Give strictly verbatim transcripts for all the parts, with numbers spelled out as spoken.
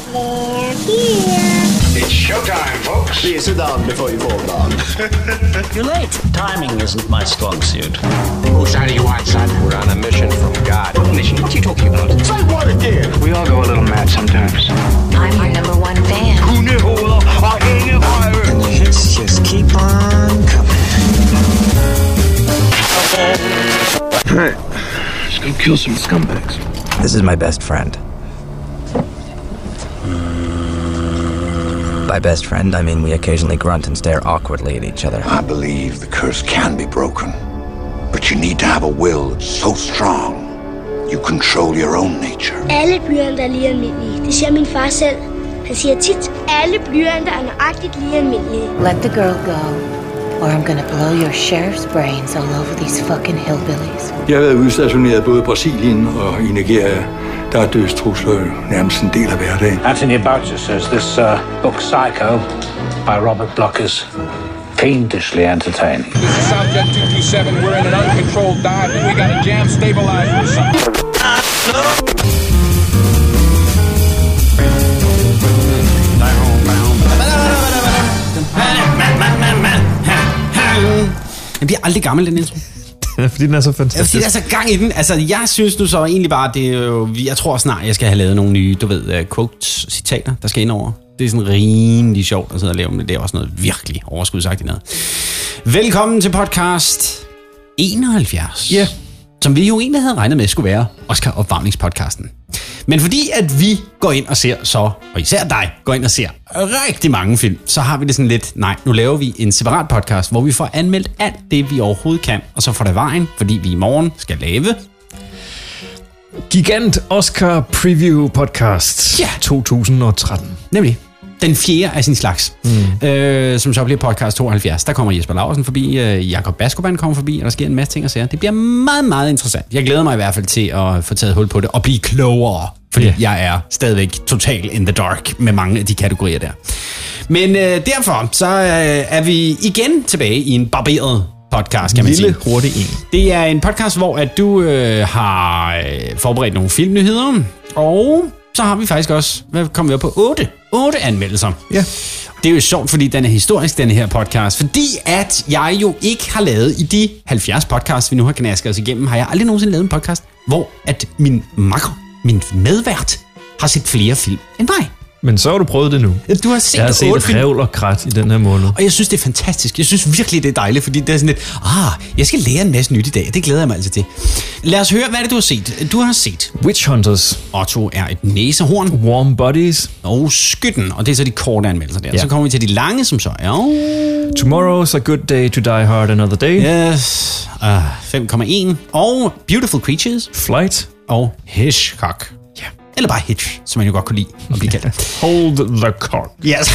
It's showtime, folks. Please sit down before you fall down. You're late. Timing isn't my strong suit. Whose side are you on, son? We're on a mission from God. What mission? What are you talking about? Say what again? We all go a little mad sometimes. I'm your number one fan. Let's just keep on coming. Hey, let's go kill some scumbags. This is my best friend. By best friend, I mean we occasionally grunt and stare awkwardly at each other. I believe the curse can be broken, but you need to have a will that's so strong, you control your own nature. Alle blyanter er lige almindelige. Det siger min far selv. Han siger tit, alle blyanter er nøjagtigt lige almindelige. Let the girl go, or I'm gonna blow your sheriff's brains all over these fucking hillbillies. Jeg har været udstationeret både i Brasilien og i Nigeria. Der er dødstrusler nærmest en del af hverdagen. Anthony Boucher says this uh, book Psycho by Robert Bloch is fiendishly entertaining. This is Southjet two two seven. We're in an uncontrolled dive and we got a jam stabilizer or something. Den bliver aldrig gammel, den intro. Fordi den er så fantastisk. Ja, fordi der er så gang i den. Altså, jeg synes nu så egentlig bare, det er jo, jeg tror snart, jeg skal have lavet nogle nye, du ved, uh, quotes, citater, der skal ind over. Det er sådan rimelig sjovt at sidde og lave, men det er også noget virkelig overskudsagtigt noget. Velkommen til podcast enoghalvfjerds. Ja. Yeah. Som vi jo egentlig havde regnet med skulle være Oscar-opvarmningspodcasten. Men fordi at vi går ind og ser så, og især dig, går ind og ser rigtig mange film, så har vi det sådan lidt, nej, nu laver vi en separat podcast, hvor vi får anmeldt alt det, vi overhovedet kan, og så får det vejen, fordi vi i morgen skal lave Gigant Oscar Preview Podcast ja. to tusind og tretten. Nemlig den fjerde af sin slags, mm. øh, som så bliver podcast tooghalvfjerds. Der kommer Jesper Laursen forbi, øh, Jakob Bascoban kommer forbi, og der sker en masse ting og sager. Det bliver meget, meget interessant. Jeg glæder mig i hvert fald til at få taget hul på det og blive klogere, fordi yeah. jeg er stadigvæk total in the dark med mange af de kategorier der. Men øh, derfor så øh, er vi igen tilbage i en barberet podcast, kan man Lille, sige. hurtig en. Det er en podcast, hvor at du øh, har øh, forberedt nogle filmnyheder, og så har vi faktisk også, hvad kommer vi op på? otte. otte anmeldelser. Ja. Det er jo sjovt, fordi den er historisk, denne her podcast. Fordi at jeg jo ikke har lavet i de halvfjerds podcasts, vi nu har knasket os igennem, har jeg aldrig nogensinde lavet en podcast, hvor at min makker, min medvært, har set flere film end mig. Men så har du prøvet det nu. Du har set Jeg har set otte film. Revl og Krat i den her måned. Og jeg synes, det er fantastisk. Jeg synes virkelig, det er dejligt, fordi det er sådan lidt, ah, jeg skal lære en masse nyt i dag, det glæder jeg mig altså til. Lad os høre, hvad er det, du har set? Du har set Witch Hunters. Otto er et næsehorn. Warm Bodies. Og Skytten, og det er så de korte anmeldelser der. Ja. Så kommer vi til de lange, som så er... Tomorrow's a good day to die hard another day. Yes. Uh, fem komma en. Og Beautiful Creatures. Flight. Og Hitchcock. Ja. Eller bare Hitch, som man jo godt kunne lide at blive kaldt. Hold the cock. Yes.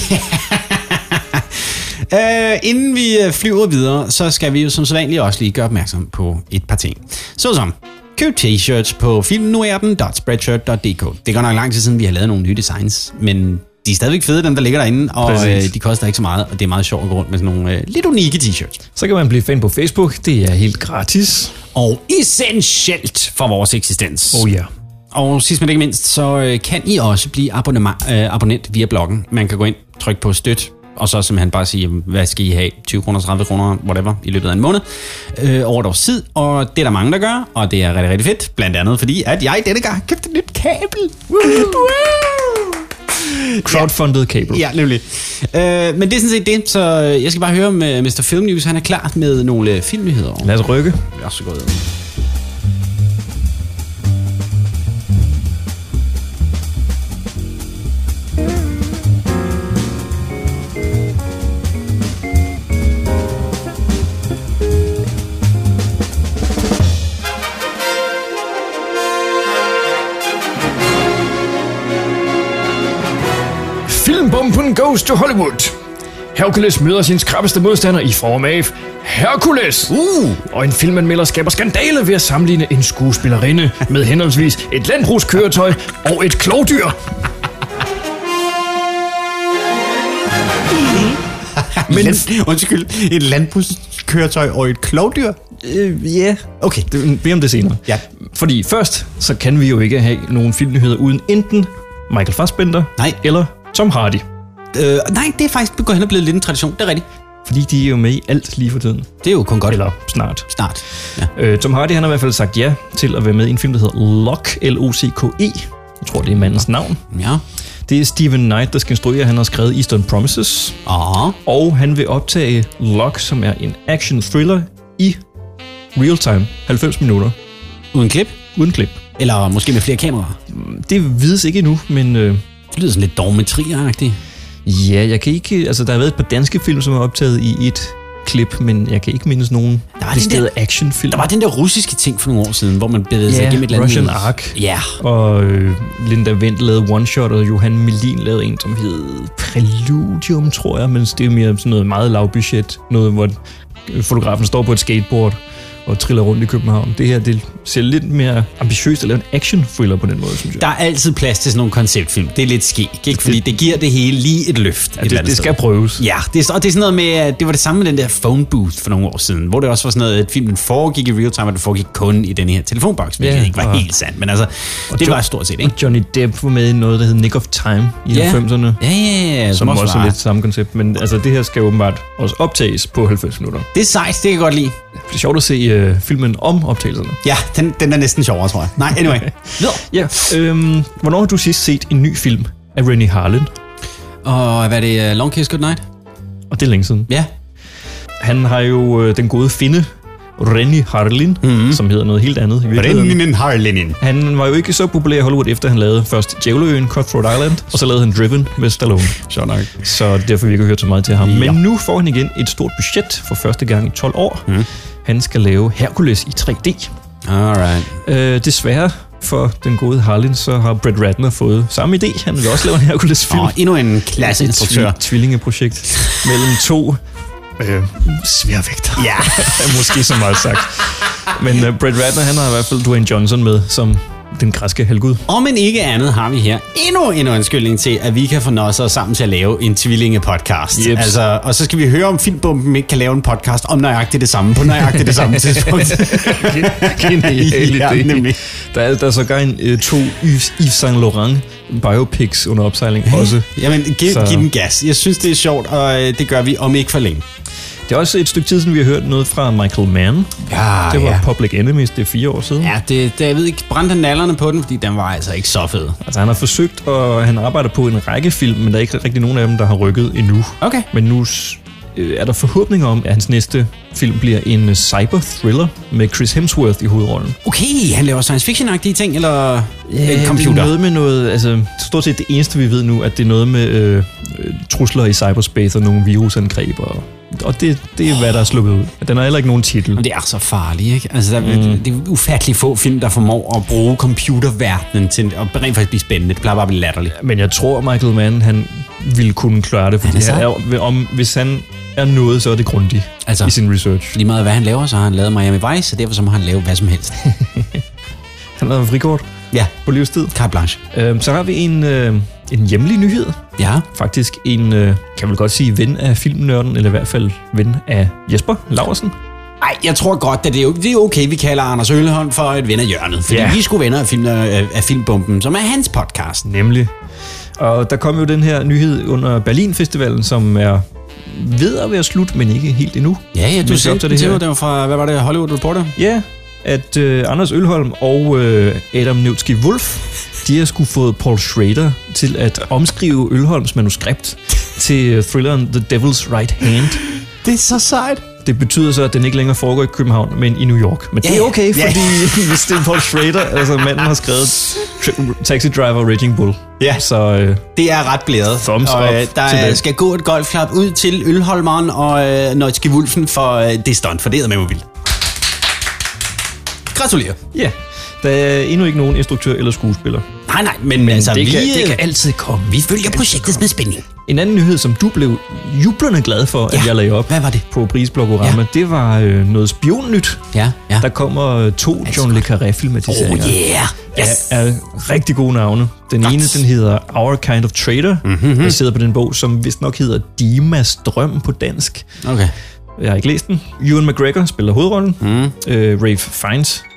uh, inden vi flyver videre, så skal vi jo som sædvanligt også lige gøre opmærksom på et par ting. Såsom køb t-shirts på filmnuerden punktum spreadshirt punktum d k. Det går nok lang tid siden, vi har lavet nogle nye designs, men de er stadigvæk fede, dem der ligger derinde, og øh, de koster ikke så meget, og det er meget sjovt at gå rundt med sådan nogle øh, lidt unikke t-shirts. Så kan man blive fan på Facebook, det er helt gratis. Og essentielt for vores eksistens. Oh ja. Yeah. Og sidst men ikke mindst, så øh, kan I også blive abonnement, øh, abonnent via bloggen. Man kan gå ind, trykke på støt, og så simpelthen bare sige, hvad skal I have? tyve kroner, tredive kroner, whatever, i løbet af en måned, øh, over et års tid. Og det er der mange, der gør, og det er rigtig, rigtig fedt. Blandt andet fordi, at jeg denne gang købte et nyt kabel. Woo! Crowdfunded kabel. Ja, nemlig. Øh, men det er sådan set det, så jeg skal bare høre med mister Film News. Han er klar med nogle filmnyheder. Lad os rykke. Jeg er så godt. Filmbomben goes to Hollywood. Hercules møder sin skrappeste modstander i form af Hercules. Uh. Og en filmanmelder skaber skandale ved at sammenligne en skuespillerinde med henholdsvis et landbrugskøretøj og et klovdyr. Men Land, undskyld, et landbrugskøretøj og et klovdyr? Øh, ja. Okay. Be om det senere. Ja. Fordi først, så kan vi jo ikke have nogen filmnyheder uden enten Michael Fassbender Nej. eller Tom Hardy. Øh, nej, det er faktisk begyndt at blive lidt en tradition. Det er rigtigt. Fordi de er jo med i alt lige for tiden. Det er jo kun godt. Eller snart. Snart, ja. Øh, Tom Hardy han har i hvert fald sagt ja til at være med i en film, der hedder Locke, L O C K E. Jeg tror, det er mandens navn. Ja. Det er Steven Knight, der skal instruere. Han har skrevet Eastern Promises. Aha. Og han vil optage Locke, som er en action-thriller i real time. halvfems minutter. Uden klip? Uden klip. Eller måske med flere kameraer? Det vides ikke endnu, men... Øh, det lyder sådan lidt dogmetri-agtigt. Ja, jeg kan ikke... Altså, der har været et par danske film, som er optaget i et klip, men jeg kan ikke mindes nogen decideret actionfilm. Der var den der russiske ting for nogle år siden, hvor man bevægede sig ja, igennem et eller andet... andet... Russian Ark. Ja. Og øh, Linda Wendt lavede One Shot, og Johan Melin lavede en, som hed Preludium, tror jeg, men det er mere sådan noget meget lavbudget. Noget, hvor fotografen står på et skateboard og triller rundt i København. Det her, det ser lidt mere ambitiøst at lave en action-thriller på den måde, synes jeg. Der er altid plads til sådan nogle konceptfilm. Det er lidt skæg, ikke? Fordi det, det giver det hele lige et løft. Ja, det, det skal prøves. Ja, det er, og det er sådan noget med, det var det samme med den der phone booth for nogle år siden, hvor det også var sådan noget, at filmen foregik i real time, og det foregik kun i den her telefonboks, hvilket ja, ikke var og, helt sandt, men altså, det var stort set, ikke? Og Johnny Depp var med i noget, der hed Nick of Time i ja. halvfemserne. Ja, ja, ja. Som, som også, også er lidt samme koncept, men altså, det her skal åbenbart også optages på halvfems minutter. Det er sejt, det kan jeg godt lide. Det er sjovt at se uh, filmen om optagelserne. Ja, den, den er næsten sjovere, tror jeg. Nej, anyway. ja, øhm, hvornår har du sidst set en ny film af Rennie Harlin? Og hvad er det? Uh, Long Kiss Goodnight? Og det er længe siden. Ja. Han har jo uh, den gode finde, Rennie Harlin, mm-hmm. som hedder noget helt andet i virkeligheden. Rennie Harlin. Han var jo ikke så populær i Hollywood, efter han lavede først Djævleøen, Cutthroat Island, og så lavede han Driven med Stallone. Sjovt nok. Så derfor vi ikke hørt så meget til ham. Ja. Men nu får han igen et stort budget for første gang i tolv år. Mm. Han skal lave Hercules i tre D. Alright. Øh, desværre for den gode Harlin, så har Brett Ratner fået samme idé. Han vil også lave en Hercules-film. Og endnu en klasse instruktør. Et tvillingeprojekt mellem to øh, sværvægter. Ja. Måske så meget sagt. Men uh, Brett Ratner, han har i hvert fald Dwayne Johnson med som den græske halvgud. Og men ikke andet har vi her endnu en undskyldning til, at vi kan få os sammen til at lave en tvillinge-podcast. Yep. Altså, og så skal vi høre, om Filmbomben ikke kan lave en podcast om nøjagtigt det samme, på nøjagtigt det samme tidspunkt. Genial ja, idé. Der er, der er sågar en uh, to Yves, Yves Saint Laurent biopics under opsejling også. Jamen, giv, giv den gas. Jeg synes, det er sjovt, og det gør vi om ikke for længe. Det er også et stykke tid siden, vi har hørt noget fra Michael Mann. Ja, det var ja. Public Enemies, det er fire år siden. Ja, det, det, jeg ved ikke, brændte han nallerne på den, fordi den var altså ikke så fed. Altså, han har forsøgt, og han arbejder på en række film, men der er ikke rigtig nogen af dem, der har rykket endnu. Okay. Men nu øh, er der forhåbninger om, at hans næste film bliver en cyber-thriller med Chris Hemsworth i hovedrollen. Okay, han laver science fiction-agtige ting, eller ja, en computer? Det er noget med noget, altså stort set det eneste, vi ved nu, at det er noget med øh, trusler i cyberspace og nogle virusangreb og Og det, det er, hvad der er sluppet ud. Den har heller ikke nogen titel. Men det er så farligt, ikke? Altså, der, mm. det er ufattelig få film, der formår at bruge computerverdenen til at rent faktisk blive spændende. Det plejer bare at blive latterligt. Men jeg tror, Michael Mann, han ville kunne klare det, fordi han er, om, hvis han er noget, så er det grundigt altså, i sin research. Lige meget hvad han laver, så har han lavet Miami Vice, så derfor så må han lave hvad som helst. Han har frikort ja. på livstid. Carte blanche. Øhm, så har vi en... Øh, En hjemlig nyhed. Ja. Faktisk en, øh, kan vel godt sige, ven af filmnørden, eller i hvert fald ven af Jesper Laursen. Nej, jeg tror godt, at det er, det er okay, vi kalder Anders Ølholm for et ven af hjørnet. Fordi ja. vi skulle venner af, film, af, af Filmbomben, som er hans podcast. Nemlig. Og der kom jo den her nyhed under Berlinfestivalen, som er ved at være slut, men ikke helt endnu. Ja, ja, du sagde det, det var fra, hvad var det, Hollywood Reporter? Ja, at øh, Anders Ølholm og øh, Adam Nevsky Wolf, de har sgu fået Paul Schrader til at omskrive Ølholms manuskript til thrilleren The Devil's Right Hand. Det er så sejt. Det betyder så, at den ikke længere foregår i København, men i New York. Men ja, det er okay, ja. fordi hvis det er Paul Schrader, altså manden har skrevet Taxi Driver Raging Bull. Ja, så øh, det er ret blæret. Thumbs og, up øh, der skal gå et golfklap ud til Ølholmeren og øh, Nøjtske Wulfen for øh, det stunt, for det er med mobil. Gratulerer. Ja, der er endnu ikke nogen instruktør eller skuespiller. Nej, nej, men, men altså, det, vi, kan, det kan altid komme. Vi følger projektet med spænding. En anden nyhed, som du blev jublende glad for, ja. at jeg lagde op Hvad var det? på Prisblogorama, ja. det var øh, noget spionnyt. Ja, ja. Der kommer to altså, John le Carré-filmatiseringer. Oh yeah! Yes. Er, er rigtig gode navne. Den Godt. ene, den hedder Our Kind of Traitor, mm-hmm. der sidder på den bog, som vist nok hedder Dimas Drøm på dansk. Okay. Jeg har ikke læst den. Ewan McGregor spiller hovedrollen. Mm. Øh, Ralph Fiennes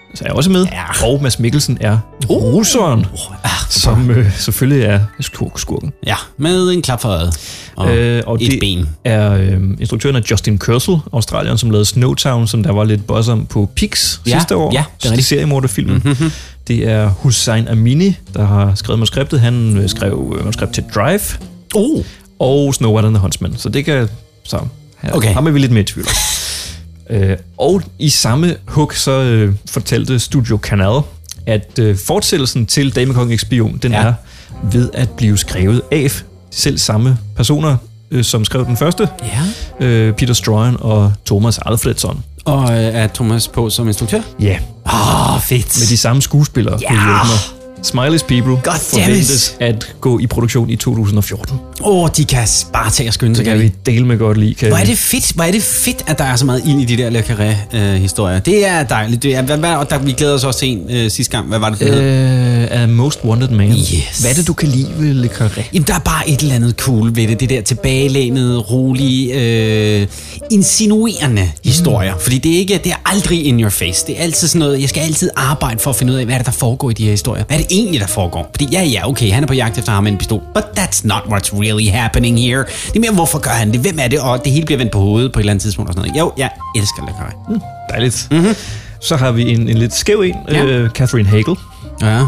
er også med. Ja. Og Mads Mikkelsen er uh. russeren, uh. Ah, som øh, selvfølgelig er skurken. Ja, med en klap for øjet og, øh, og et det ben. er øh, instruktøren af Justin Kurzel, australieren, som lavede Snowtown, som der var lidt buzz om på Pix ja. sidste år. Ja, det er det seriemorderfilmen. Mm-hmm. Det er Hussein Amini, der har skrevet manuskriptet. Han øh, skrev manuskript til Drive oh. og Snow White and the Huntsman. Så det kan... Så her, okay. Ham er vi lidt mere i tvivl. øh, og i samme hug, så øh, fortalte Studio Canal, at øh, fortsættelsen til Damekongen Spion, den ja. er ved at blive skrevet af selv samme personer, øh, som skrev den første. Ja. Øh, Peter Stroyan og Thomas Alfredson. Og øh, er Thomas på som instruktør? Ja. Åh, oh, fedt. Med de samme skuespillere. Ja. Smiley's People forventes at gå i produktion i to tusind og fjorten. Åh, oh, de kan bare tage og skynde sig. Det kan vi dele med godt lide. Hvor er det fedt, hvor er det fedt, at der er så meget ind i de der Le Carré-historier. Det er dejligt. Det er, hvad, hvad, og der, vi glæder os også til en øh, sidste gang. Hvad var det, det hed? Uh, A Most Wanted Man. Yes. Hvad er det, du kan lide ved Le Carré? Jamen, der er bare et eller andet cool ved det. Det der tilbagelænede, rolige, øh, insinuerende mm. historier. Fordi det er, ikke, det er aldrig in your face. Det er altid sådan noget, jeg skal altid arbejde for at finde ud af, hvad er det, der foregår i de her historier. Hvad er det egentlig, der foregår? Fordi ja, ja, okay, han er på jagt efter ham med en pistol. But that's not what's really happening here. Det er mere, hvorfor gør han det? Hvem er det? Og det hele bliver vendt på hovedet på et eller andet tidspunkt og sådan noget. Jo, jeg elsker Le Carré. Mm, dejligt. Mm-hmm. Så har vi en, en lidt skæv en. Ja. Uh, Catherine Hagel. Ja.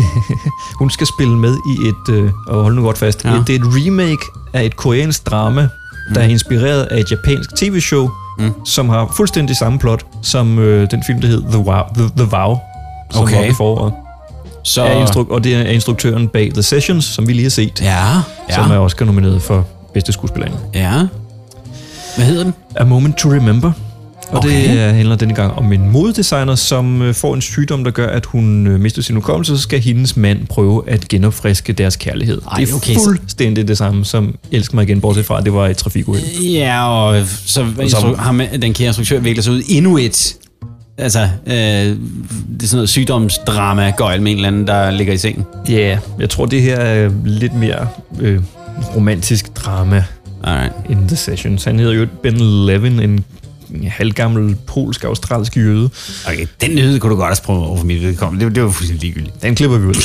Hun skal spille med i et, uh, og hold nu godt fast, ja. et, det er et remake af et koreansk drama, der mm. er inspireret af et japansk tv-show, mm. som har fuldstændig samme plot som uh, den film, der hed The Vow, The, The Vow som okay. var i foråret. Så... Er instru- og det er instruktøren bag The Sessions, som vi lige har set, ja, ja. som er også nomineret for bedste skuespillerinde. Ja. Hvad hedder den? A Moment to Remember. Og okay. det handler denne gang om en modedesigner, som får en sygdom, der gør, at hun mister sin hukommelse, så skal hendes mand prøve at genopfriske deres kærlighed. Ej, det er okay, fuldstændig det samme som Elsk mig igen, bortset fra, at det var et trafikuheld. Ja, og så instru- har man, den kære instruktør viklet sig ud endnu et... Altså, øh, det er sådan noget sygdomsdrama, gøjl med en eller anden, der ligger i sengen. Ja, yeah, jeg tror, det her er lidt mere øh, romantisk drama Alright. end The Sessions. Han hedder jo Ben Levin, en halvgammel polsk-australsk jøde. Okay, den nyhed kunne du godt have prøvet over for mit vedkommende. Det, det var fuldstændig ligegyldigt. Den klipper vi ud.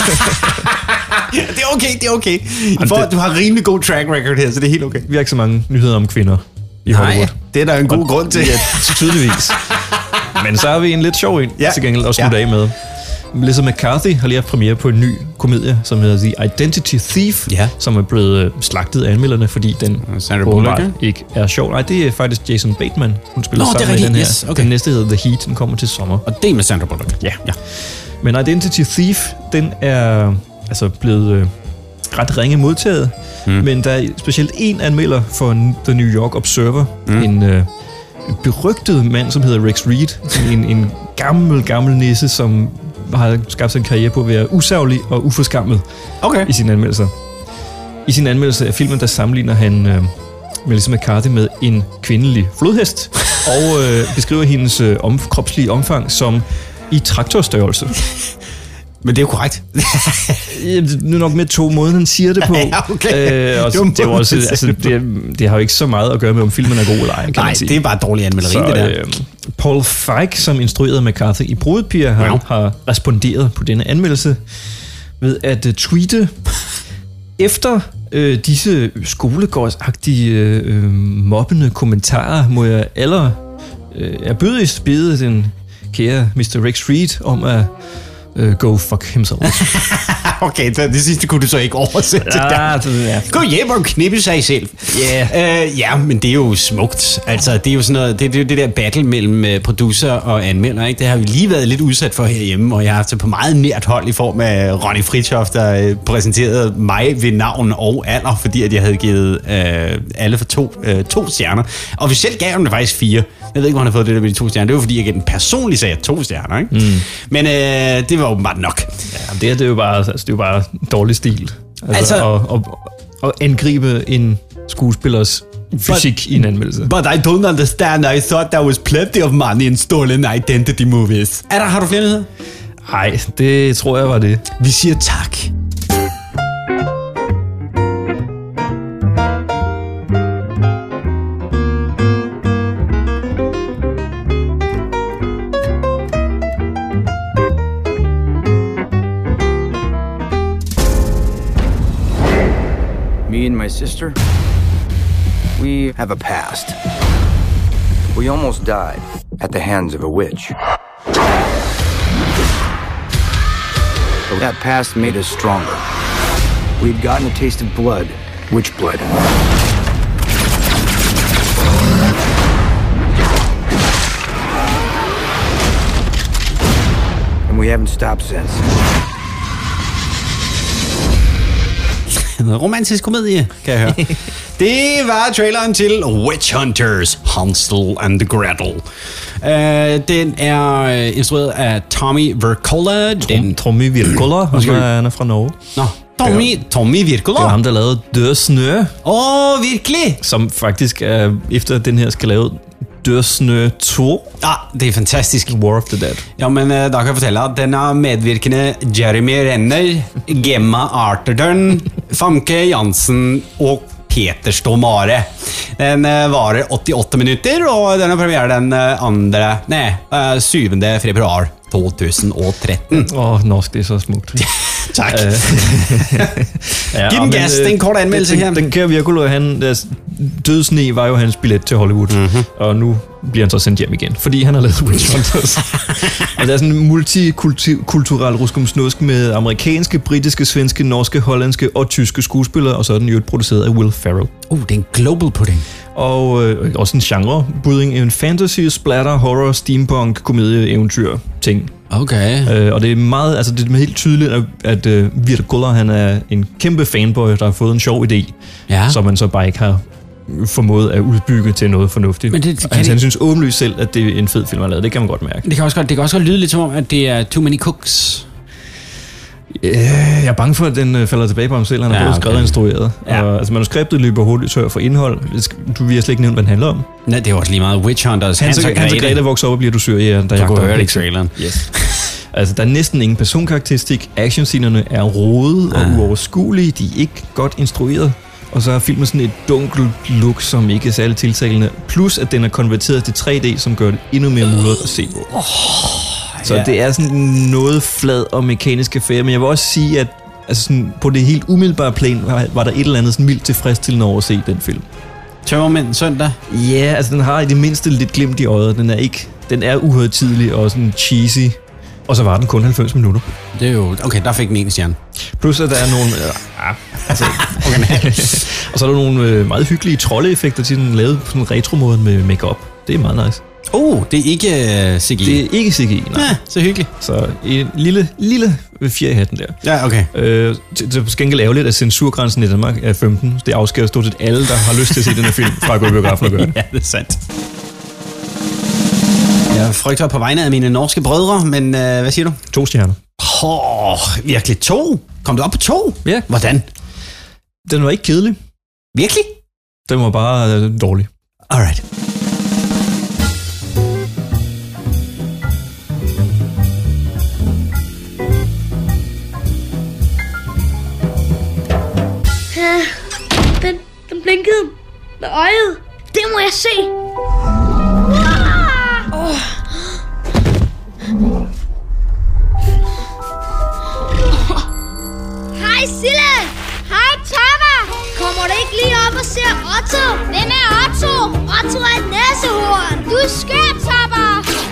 Det er okay, det er okay. For, du har rimelig god track record her, så det er helt okay. Vi har ikke så mange nyheder om kvinder i Hollywood. Nej, det er der en god og, grund til. Ja, tydeligvis. Men så har vi en lidt sjov en ja. til gengæld at slutte ja. af med. Melissa McCarthy har lige haft premiere på en ny komedie, som hedder The Identity Thief, ja. som er blevet slagtet af anmelderne, fordi den åbenbart ikke er sjov. Nej, det er faktisk Jason Bateman, hun spiller Nå, sammen med den her. Yes, okay. Den næste hedder The Heat, den kommer til sommer. Og det er med Sandra Bullock. Ja. ja. Men Identity Thief, den er altså blevet øh, ret ringe modtaget, mm. men der er specielt en anmelder for The New York Observer, mm. en... Øh, berygtet mand, som hedder Rex Reed. En, en gammel, gammel nisse, som har skabt sig en karriere på at være usaglig og uforskammet okay. i sine anmeldelser. I sin anmeldelse af filmen, der sammenligner han øh, Melissa McCarthy med en kvindelig flodhest, og øh, beskriver hendes øh, om, kropslige omfang som i traktorstørrelse. Men det er jo korrekt. Nu nok med to måder, han siger det på. Ja, okay. øh, og det, er også, altså, det, det har jo ikke så meget at gøre med, om filmen er god eller ej, kan Nej, man sige. det er bare dårlig anmelderi, så, det der. Øh, Paul Feig, som instruerede McCarthy i Brudepiger, har, ja. har responderet på denne anmeldelse ved at uh, tweete efter øh, disse skolegårdsagtige øh, mobbende kommentarer, må jeg aller øh, erbødigst bede den kære mister Rex Reed om at Uh, go fuck himself. Okay, det, det sidste kunne du så ikke oversætte. Ja, det, ja. Gå hjem og knippe sig selv. Yeah. Uh, ja, men det er jo smukt. Altså, det er jo sådan noget, det, det er jo det der battle mellem uh, producer og anmelder, ikke? Det har vi lige været lidt udsat for herhjemme, og jeg har haft det på meget nært hold i form af Ronny Fritjof, der uh, præsenterede mig ved navn og alder, fordi at jeg havde givet uh, alle for to, uh, to stjerner. Og vi selv gav dem faktisk fire. Jeg ved ikke, hvor han har fået det der med de to stjerner. Det var fordi, jeg gav den personligt sagde to stjerner, ikke? Mm. Men uh, det var åbenbart nok. Ja, det, er, det, er jo bare, altså, det er jo bare dårlig stil. Altså, altså at, at, at angribe en skuespillers fysik but, i en anmeldelse. But I don't understand. I thought there was plenty of money in stolen identity movies. Er der, har du flere nyheder? Nej, det tror jeg var det. Vi siger tak. my sister. We have a past. We almost died at the hands of a witch. But that past made us stronger. We'd gotten a taste of blood, witch blood. And we haven't stopped since. En romantisk komedie, kan jeg høre. Det var traileren til Witch Hunters, Hansel and Gretel. Uh, den er instrueret af Tommy Wirkola. Den... Tommy Wirkola, han er, han er fra Norge. Nå, Tommy, Tommy Wirkola. Det var ham, der lavede Død Snø. Åh, oh, virkelig? Som faktisk er, efter den her skal lave Død Snø to. Ah, det er fantastisk. War of the Dead. Ja, men da kan jeg fortelle at den er medvirkende Jeremy Renner, Gemma Arterton, Famke Jansen og Peter Stormare. Den varer åttiåtte minutter, og den er premiere den andre, nej, syvende februar to tusind og tretten. Åh, oh, norsk, det er så smukt. Tak. ja, Giv den gas, det er en kort anmeldelse her. Den, den kære Wirkola, han, Dødsne var jo hans billet til Hollywood, mm-hmm. og nu bliver han så sendt hjem igen, fordi han har lavet Witch Hunters. Og det er sådan en multikulturel ruskumsnusk med amerikanske, britiske, svenske, norske, hollandske og tyske skuespillere, og så er den jo produceret af Will Ferrell. Uh, det er en global pudding. Og øh, også en genre-budding, en fantasy, splatter, horror, steampunk, komedie, eventyr, ting. Okay. Øh, og det er meget, altså det er helt tydeligt, at, at uh, Wirkola, han er en kæmpe fanboy, der har fået en sjov idé, ja. som man så bare ikke har formået at udbygge til noget fornuftigt. Men det, det han, det... han synes åbenlyst selv, at det er en fed film, han har lavet. Det kan man godt mærke. Det kan også godt, det kan også godt lyde lidt som om, at det er too many cooks. Yeah, jeg er bange for, at den falder tilbage på ham selv. Han har ja, både okay. skrevet og instrueret. Ja. Og, altså, manuskriptet løber hurtigt tør for indhold. Du vil slet ikke nævne, hvad den handler om. Nej, det er også lige meget Witch Hunters. Hans og Grete vokser op og bliver du syr, ja, der du kunne høre det i traileren. Yes. Altså, der er næsten ingen personkarakteristik. Actionscenerne er rodede og ah. uoverskuelige. De er ikke godt instrueret. Og så er filmen sådan et dunkelt look, som ikke er særlig tiltalende. Plus, at den er konverteret til tre D, som gør det endnu mere mudret at se på. Oh. Så ja. Det er sådan noget flad og mekanisk affære, men jeg vil også sige, at altså sådan, på det helt umiddelbare plan var, var der et eller andet sådan mildt tilfredsstillende over at se den film. Tømmermænd søndag? Ja, altså den har i det mindste lidt glimt i øjet. Den er ikke, den er uhøjtidelig og sådan cheesy. Og så var den kun halvfems minutter. Det er jo... Okay, der fik den en stjerne. Plus, at der er nogle... Ja, altså, okay. Og så er der nogle øh, meget hyggelige troldeeffekter til den lavet på sådan en retro-måde med make-up. Det er meget nice. Oh, det er ikke uh, C G I. Det er ikke C G I, nej. Ja, så hyggeligt. Så en lille, lille fjer i hatten der. Ja, okay. Øh, det er skængelig ærgerligt, at censurgrænsen i Danmark er femten. Det afskærer stort set alle, der har lyst til at se den her film, fra at gå i biografen og gøre det. Ja, det er sandt. Jeg frygter på vegne af mine norske brødre, men uh, hvad siger du? To stjerner. Åh, oh, virkelig to? Kom du op på to? Ja. Hvordan? Den var ikke kedelig. Virkelig? Den var bare uh, dårlig. Alright. Den, den blinkede med øjet. Det må jeg se. Oh. Hej Sille. Hej Tama. Kommer du ikke lige op og ser Otto? Hvem er Otto? Otto er et næsehorn. Du er skør, Tama.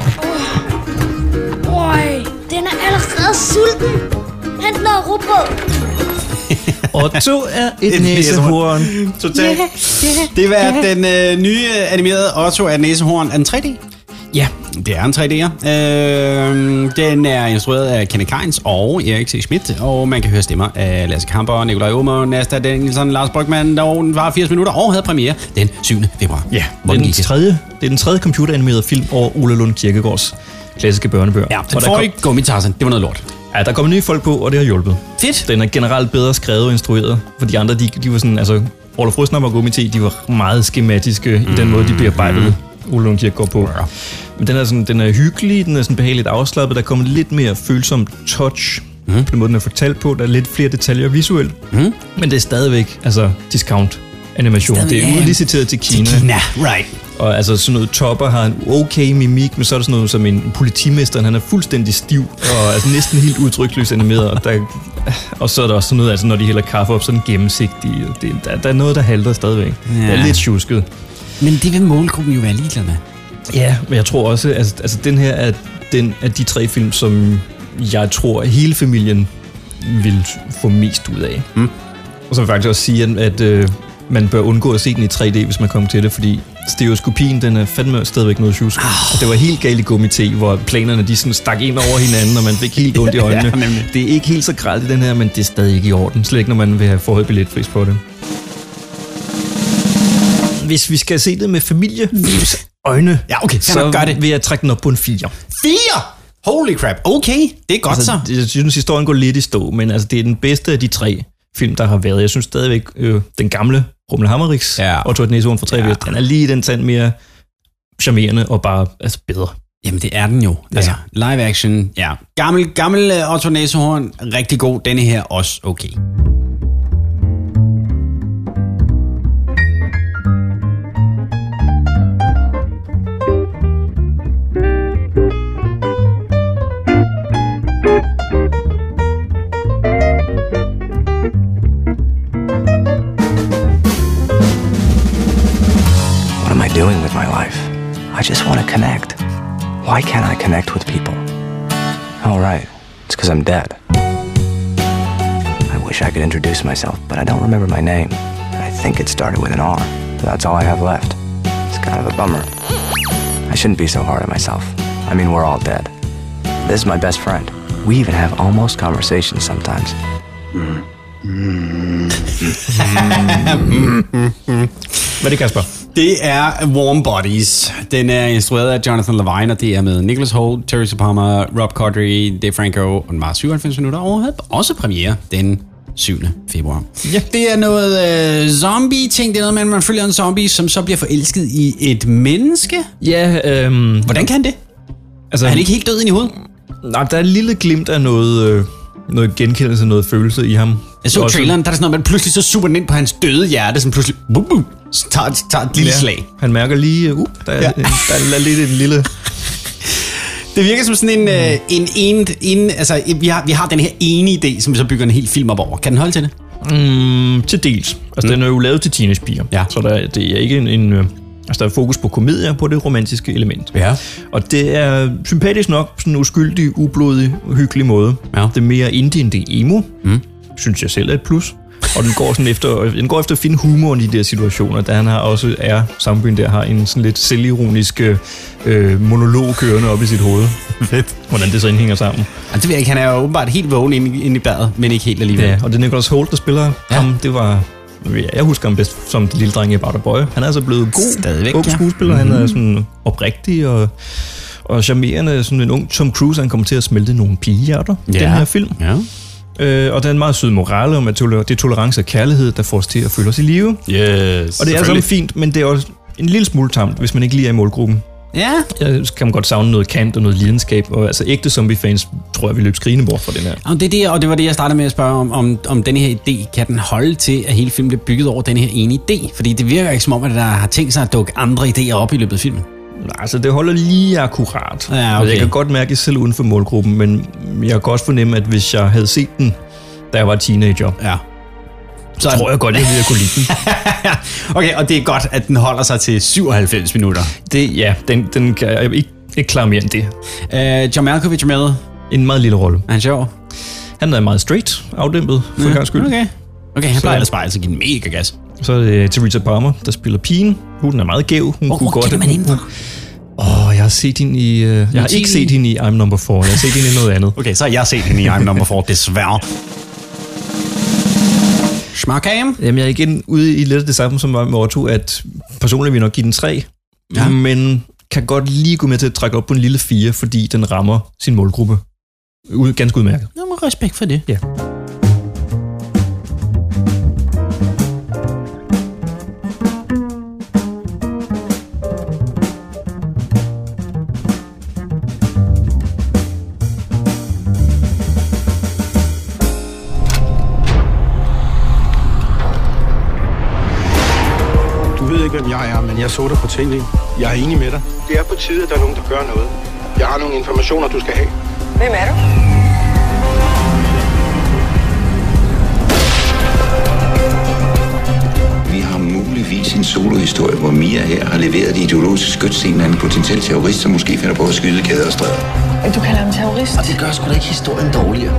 Oh. Øj, den er allerede sulten. Hent noget rugbrød. Otto er et næsehorn. Totalt. Yeah, yeah, det var yeah. den øh, nye animerede Otto er et næsehorn. Er den tre D? Ja, det er en tre D'er. Øh, den er instrueret af Kenneth Kainz og Erik C. Schmidt, og man kan høre stemmer af Lasse Kamper, Nikolaj Omer, Nasta Danielsen, Lars Brygmann, og den var firs minutter og havde premiere den syvende februar. Ja, det er, den tredje, det er den tredje computeranimerede film over Ole Lund Kirkegaards klassiske børnebøger. Ja, den får ikke Gummitarsen. Det var noget lort. Ja, der kommer nye folk på, og det har hjulpet. Fedt. Den er generelt bedre skrevet og instrueret, for de andre, de, de var sådan, altså, Olaf Røsnap og Gummi-T, de var meget skematiske mm. i den måde, de bearbejdede Ole Lund Kirkegaard på. Ja. Men den er, sådan, den er hyggelig, den er sådan behageligt afslappet, der kommer lidt mere følsom touch mm. på den måde, den er fortalt på. Der er lidt flere detaljer visuelt, mm. men det er stadigvæk altså, discount animation. Stadig, det er udliciteret til Kina. Til Kina, right. Og altså sådan noget Topper har en okay mimik, men så er der sådan noget som en politimester, han er fuldstændig stiv og altså næsten helt udtryksløs animeret, og der Og så er der også sådan noget, altså når de hælder kaffe op, sådan gennemsigtige. Det, der, der er noget, der halter stadigvæk. Ja. Det er lidt tjusket. Men det vil målgruppen jo være ligeglad med. Ja, men jeg tror også, altså, altså den her er den af de tre film, som jeg tror, at hele familien vil få mest ud af. Mm. Og så vil jeg faktisk også sige, at øh, man bør undgå at se den i tre D, hvis man kommer til det, fordi stereoskopien, den er fandme stadigvæk noget tjusk. Oh. Og det var helt galt i Gummi-T, hvor planerne de sådan stak ind over hinanden, og man fik helt ondt i øjnene. Ja, det er ikke helt så grelt i den her, men det er stadig ikke i orden. Slet ikke, når man vil have forhøjet billetpris på det. Hvis vi skal se det med familielivs øjne, ja, okay, så gør det. vil jeg trække den op på en fire. Fire? Holy crap, okay, det er godt altså, så. Jeg synes, historien går lidt i stå, men altså, det er den bedste af de tre film, der har været. Jeg synes stadigvæk, øh, den gamle Rummel Hammerichs ja. og Tord Næsehorn fra tre V, ja. Den er lige den tand mere charmerende og bare altså, bedre. Jamen, det er den jo. Ja. Altså, live action, ja. Gammel, gammel Otto Næsehorn, rigtig god. Denne her også okay. Doing with my life. I just want to connect. Why can't I connect with people? Oh, right. It's because I'm dead. I wish I could introduce myself, but I don't remember my name. I think it started with an R, so that's all I have left. It's kind of a bummer. I shouldn't be so hard on myself. I mean, we're all dead. This is my best friend. We even have almost conversations sometimes. Mm. Mm. Hvad er det, Kasper? Det er Warm Bodies. Den er instrueret af Jonathan Levine, og det er med Nicholas Hoult, Terry Palmer, Rob Corddry, Dave Franco og den var syvoghalvfems minutter, og havde også premiere den syvende februar. Ja. Det er noget øh, zombie-ting. Det er noget med, at man følger en zombie, som så bliver forelsket i et menneske. Ja, øhm... Hvordan kan det? Altså, er han ikke helt død ind i hovedet? Nej, der er et lille glimt af noget... Øh... noget genkendelse, noget følelse i ham. Jeg så også traileren, der er sådan noget, man pludselig så super den ind på hans døde hjerte, som pludselig bum, bum, så tager, tager et lille ja, slag. Han mærker lige, uh, der er, ja. der er lidt en lille... Det virker som sådan en, mm. en, en, en altså vi har, vi har den her ene idé, som vi så bygger en hel film op over. Kan den holde til det? Mm, til dels. Altså, mm. den er jo lavet til teenagepiger, ja. Så der, det er ikke en... en altså, der er fokus på komedier, på det romantiske element. Ja. Og det er sympatisk nok på sådan en uskyldig, ublodig, hyggelig måde. Ja. Det er mere indie end det er emo. Mm. Synes jeg selv er et plus. Og den går, sådan efter, den går efter at finde humoren i de der situationer, da han har også er sammenbyen der har en sådan lidt selvironisk øh, monolog kørende op i sit hoved. Fedt. Hvordan det så hænger sammen. Altså, det ved jeg ikke. Han er jo åbenbart helt vågen inde, inde i badet, men ikke helt alligevel. Ja, og det er Nicholas Hoult, der spiller ja. ham. Det var... Jeg husker ham bedst som den lille dreng i About a Boy. Han er altså blevet god, Stadigvæk, ung skuespiller. Ja. Han er sådan oprigtig og, og charmerende. Sådan en ung Tom Cruise, han kommer til at smelte nogle pigehjerter i ja. den her film. Ja. Øh, og der er en meget sød morale om, at det er tolerance og kærlighed, der får os til at føle os i live. Yes, og det er altså fint, men det er også en lille smule tamt, hvis man ikke lige er i målgruppen. Ja. Jeg kan man godt savne noget kant og noget lidenskab, og altså ægte zombie-fans tror jeg, vi løb skrigende bort fra den her. Og det, er det, og det var det, jeg startede med at spørge om, om, om denne her idé, kan den holde til, at hele filmen bliver bygget over den her ene idé? Fordi det virker ikke som om, at der har tænkt sig at dukke andre idéer op i løbet af filmen. Nej, altså det holder lige akkurat. Ja, okay. Jeg kan godt mærke selv uden for målgruppen, men jeg kan godt fornemme, at hvis jeg havde set den, da jeg var teenager, ja. så tror jeg godt, at jeg ville kunne lide den. Okay, og det er godt, at den holder sig til syvoghalvfems minutter. Det, ja, den, den kan jeg ikke, ikke klare mere end det. Uh, John Malkovich er med. En meget lille rolle. Er han sjov? Han er meget straight, afdæmpet, for ja, en gangs skyld. Okay, okay han plejer ellers bare altså at give den mega gas. Så er det Teresa Palmer, der spiller pigen. Hun er meget gæv. Hun hvor kunne hvor godt, man hende? Åh, oh, jeg har set hende i... Uh, jeg har ikke set hende i I'm Number Four. Jeg har set hende i noget andet. Okay, så har jeg set hende i I'm Number Four, desværre. Smarkam? Jamen, jeg er igen ude i lidt det samme som med Otto, at personligt vil jeg nok give den tre, ja. Men kan godt lige gå med til at trække op på en lille fire, fordi den rammer sin målgruppe ud, ganske udmærket. Jeg må respekt for det. Ja. Hvem jeg er, men jeg så dig på tv. Jeg er enig med dig. Det er på tide, at der er nogen, der gør noget. Jeg har nogle informationer, du skal have. Hvem er du? muligvis en solohistorie, hvor Mia her har leveret de ideologiske skyts til en eller anden potentiel terrorist, som måske finder på at skyde kæder og stræder. Du kalder ham terrorist? Og det gør sgu da ikke historien dårligere.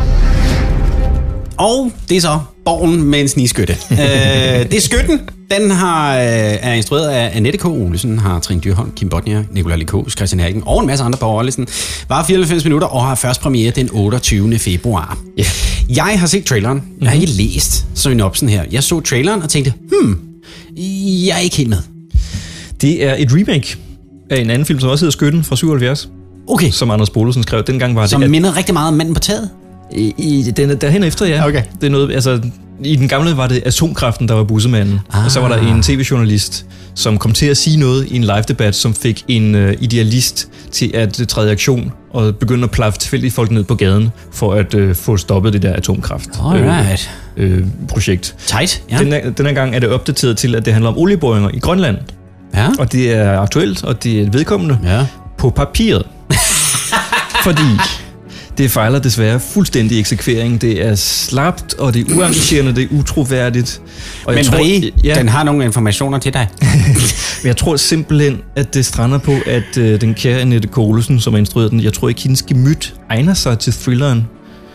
Og det er så Borgen med en snigskytte. øh, det er Skytten. Den har, øh, er instrueret af Annette K. Olesen, har Trine Dyrholm, Kim Bodnia, Nicolai Likos, Christian Hagen og en masse andre på overlisten. Var fireoghalvfems minutter og har først premiere den otteogtyvende februar. Yeah. Jeg har set traileren. Jeg har ikke læst synopsen her. Jeg så traileren og tænkte, hmm, jeg er ikke helt med. Det er et remake af en anden film, som også hedder Skytten fra syvoghalvfjerds. Okay. Som Anders Bolesen skrev. Dengang var som det, at... minder rigtig meget om Manden på taget. I, i den derhen efter, ja. Okay. Det er noget, altså, i den gamle var det atomkraften, der var bussemanden. Ah. Og så var der en tv-journalist, som kom til at sige noget i en live-debat, som fik en uh, idealist til at uh, træde i aktion og begynde at plaffe tilfældige folk ned på gaden for at uh, få stoppet det der atomkraft Alright. øh, øh, projekt. Tight, ja. Den, den her gang er det opdateret til, at det handler om olieboringer i Grønland. Ja. Og det er aktuelt, og det er vedkommende ja. på papiret. Fordi... det fejler desværre fuldstændig eksekvering. Det er slapt, og det er uengagerende, det er utroværdigt. Og Men jeg tror, Brie, ja, den har nogle informationer til dig. Men jeg tror simpelthen, at det strander på, at øh, den kære Annette K. Olesen, som har instrueret den, jeg tror ikke, hendes gemyt egner sig til thrilleren.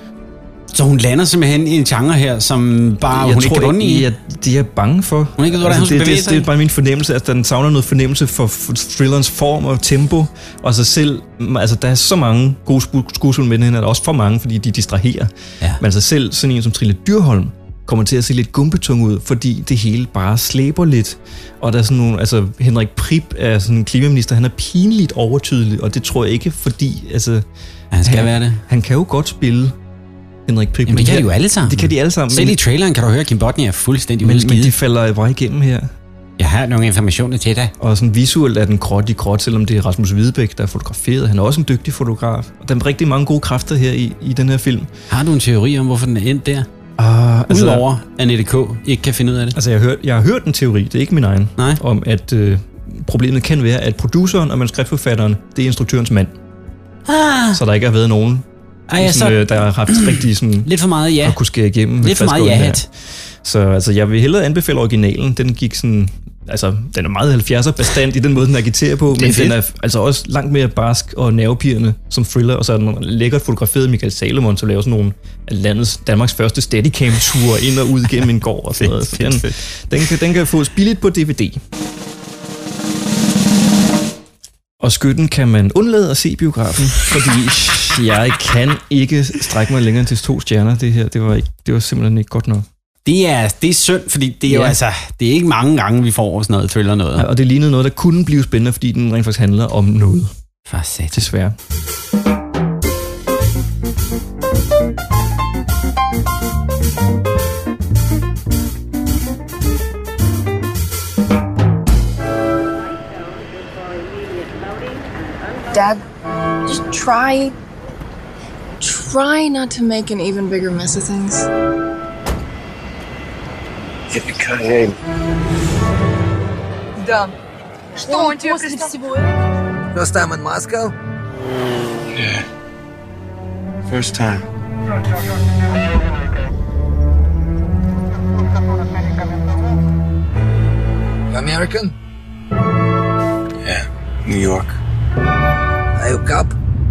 Så hun lander simpelthen i en genre her, som bare jeg hun tror ikke kan runde i? Jeg, de er bange for. Hun ikke ved, hvordan altså, hun det, skal det, det, det er bare min fornemmelse, at den savner noget fornemmelse for, for thrillerens form og tempo, og sig selv. Altså, der er så mange gode skuespil med hende, og der er også for mange, fordi de distraherer. Ja. Men altså selv sådan en som Trine Dyrholm kommer til at se lidt gumpetung ud, fordi det hele bare slæber lidt. Og der er sådan nogle, altså Henrik Prip er sådan en klimaminister, han er pinligt overtydelig, og det tror jeg ikke, fordi altså, han skal han, være det. Han kan jo godt spille Henrik Prip. Jamen, det kan de jo alle sammen. Det kan de alle sammen. Selv i traileren kan du høre, Kim Bodnia er fuldstændig men, udskidt. men de falder bare igennem her. Jeg har nogle informationer til dig. Og sådan visuelt er den gråt i gråt, selvom det er Rasmus Hvidebæk, der er fotograferet. Han er også en dygtig fotograf. Og der er rigtig mange gode kræfter her i, i den her film. Har du en teori om, hvorfor den er endt der? Uh, altså, Udover Annette K. ikke kan finde ud af det. Altså, jeg har hørt, jeg har hørt en teori, det er ikke min egen, Nej. om at øh, problemet kan være, at produceren og manuskriptforfatteren, det er instruktørens mand. Ah. Så der ikke har været nogen, Ej, sådan, så... øh, der har haft rigtig sådan... lidt for meget ja. At kunne skære igennem. Lidt for meget ja-hat. Så altså, jeg vil hellere anbefale originalen. Den gik sådan... Altså, den er meget halvfjerdser bestand i den måde, den agiterer på, men fedt. Den er altså også langt mere barsk og nervepirrende som thriller, og så er den lækkert fotograferet Michael Salomon, som laver sådan nogle af landets, Danmarks første steadicam-ture ind og ud gennem en gård og sådan noget. Så den, den, kan, den kan fås billigt på D V D. Og Skytten kan man undlade at se i biografen, fordi jeg kan ikke strække mig længere til to stjerner. Det her, det var, ikke, det var simpelthen ikke godt nok. Det er, det er synd, fordi det er ja. jo altså, det er ikke mange gange, vi får sådan noget thriller noget. Ja, og det lignede noget, der kunne blive spændende, fordi den rent faktisk handler om noget. For sat. Desværre. Dad, just try, try not to make an even bigger mess of things. Yippee-ki-yay. Да. Что он тебе после всего этого? First time in Moscow? Yeah. First time. You American? Yeah, New York. Are you a cop?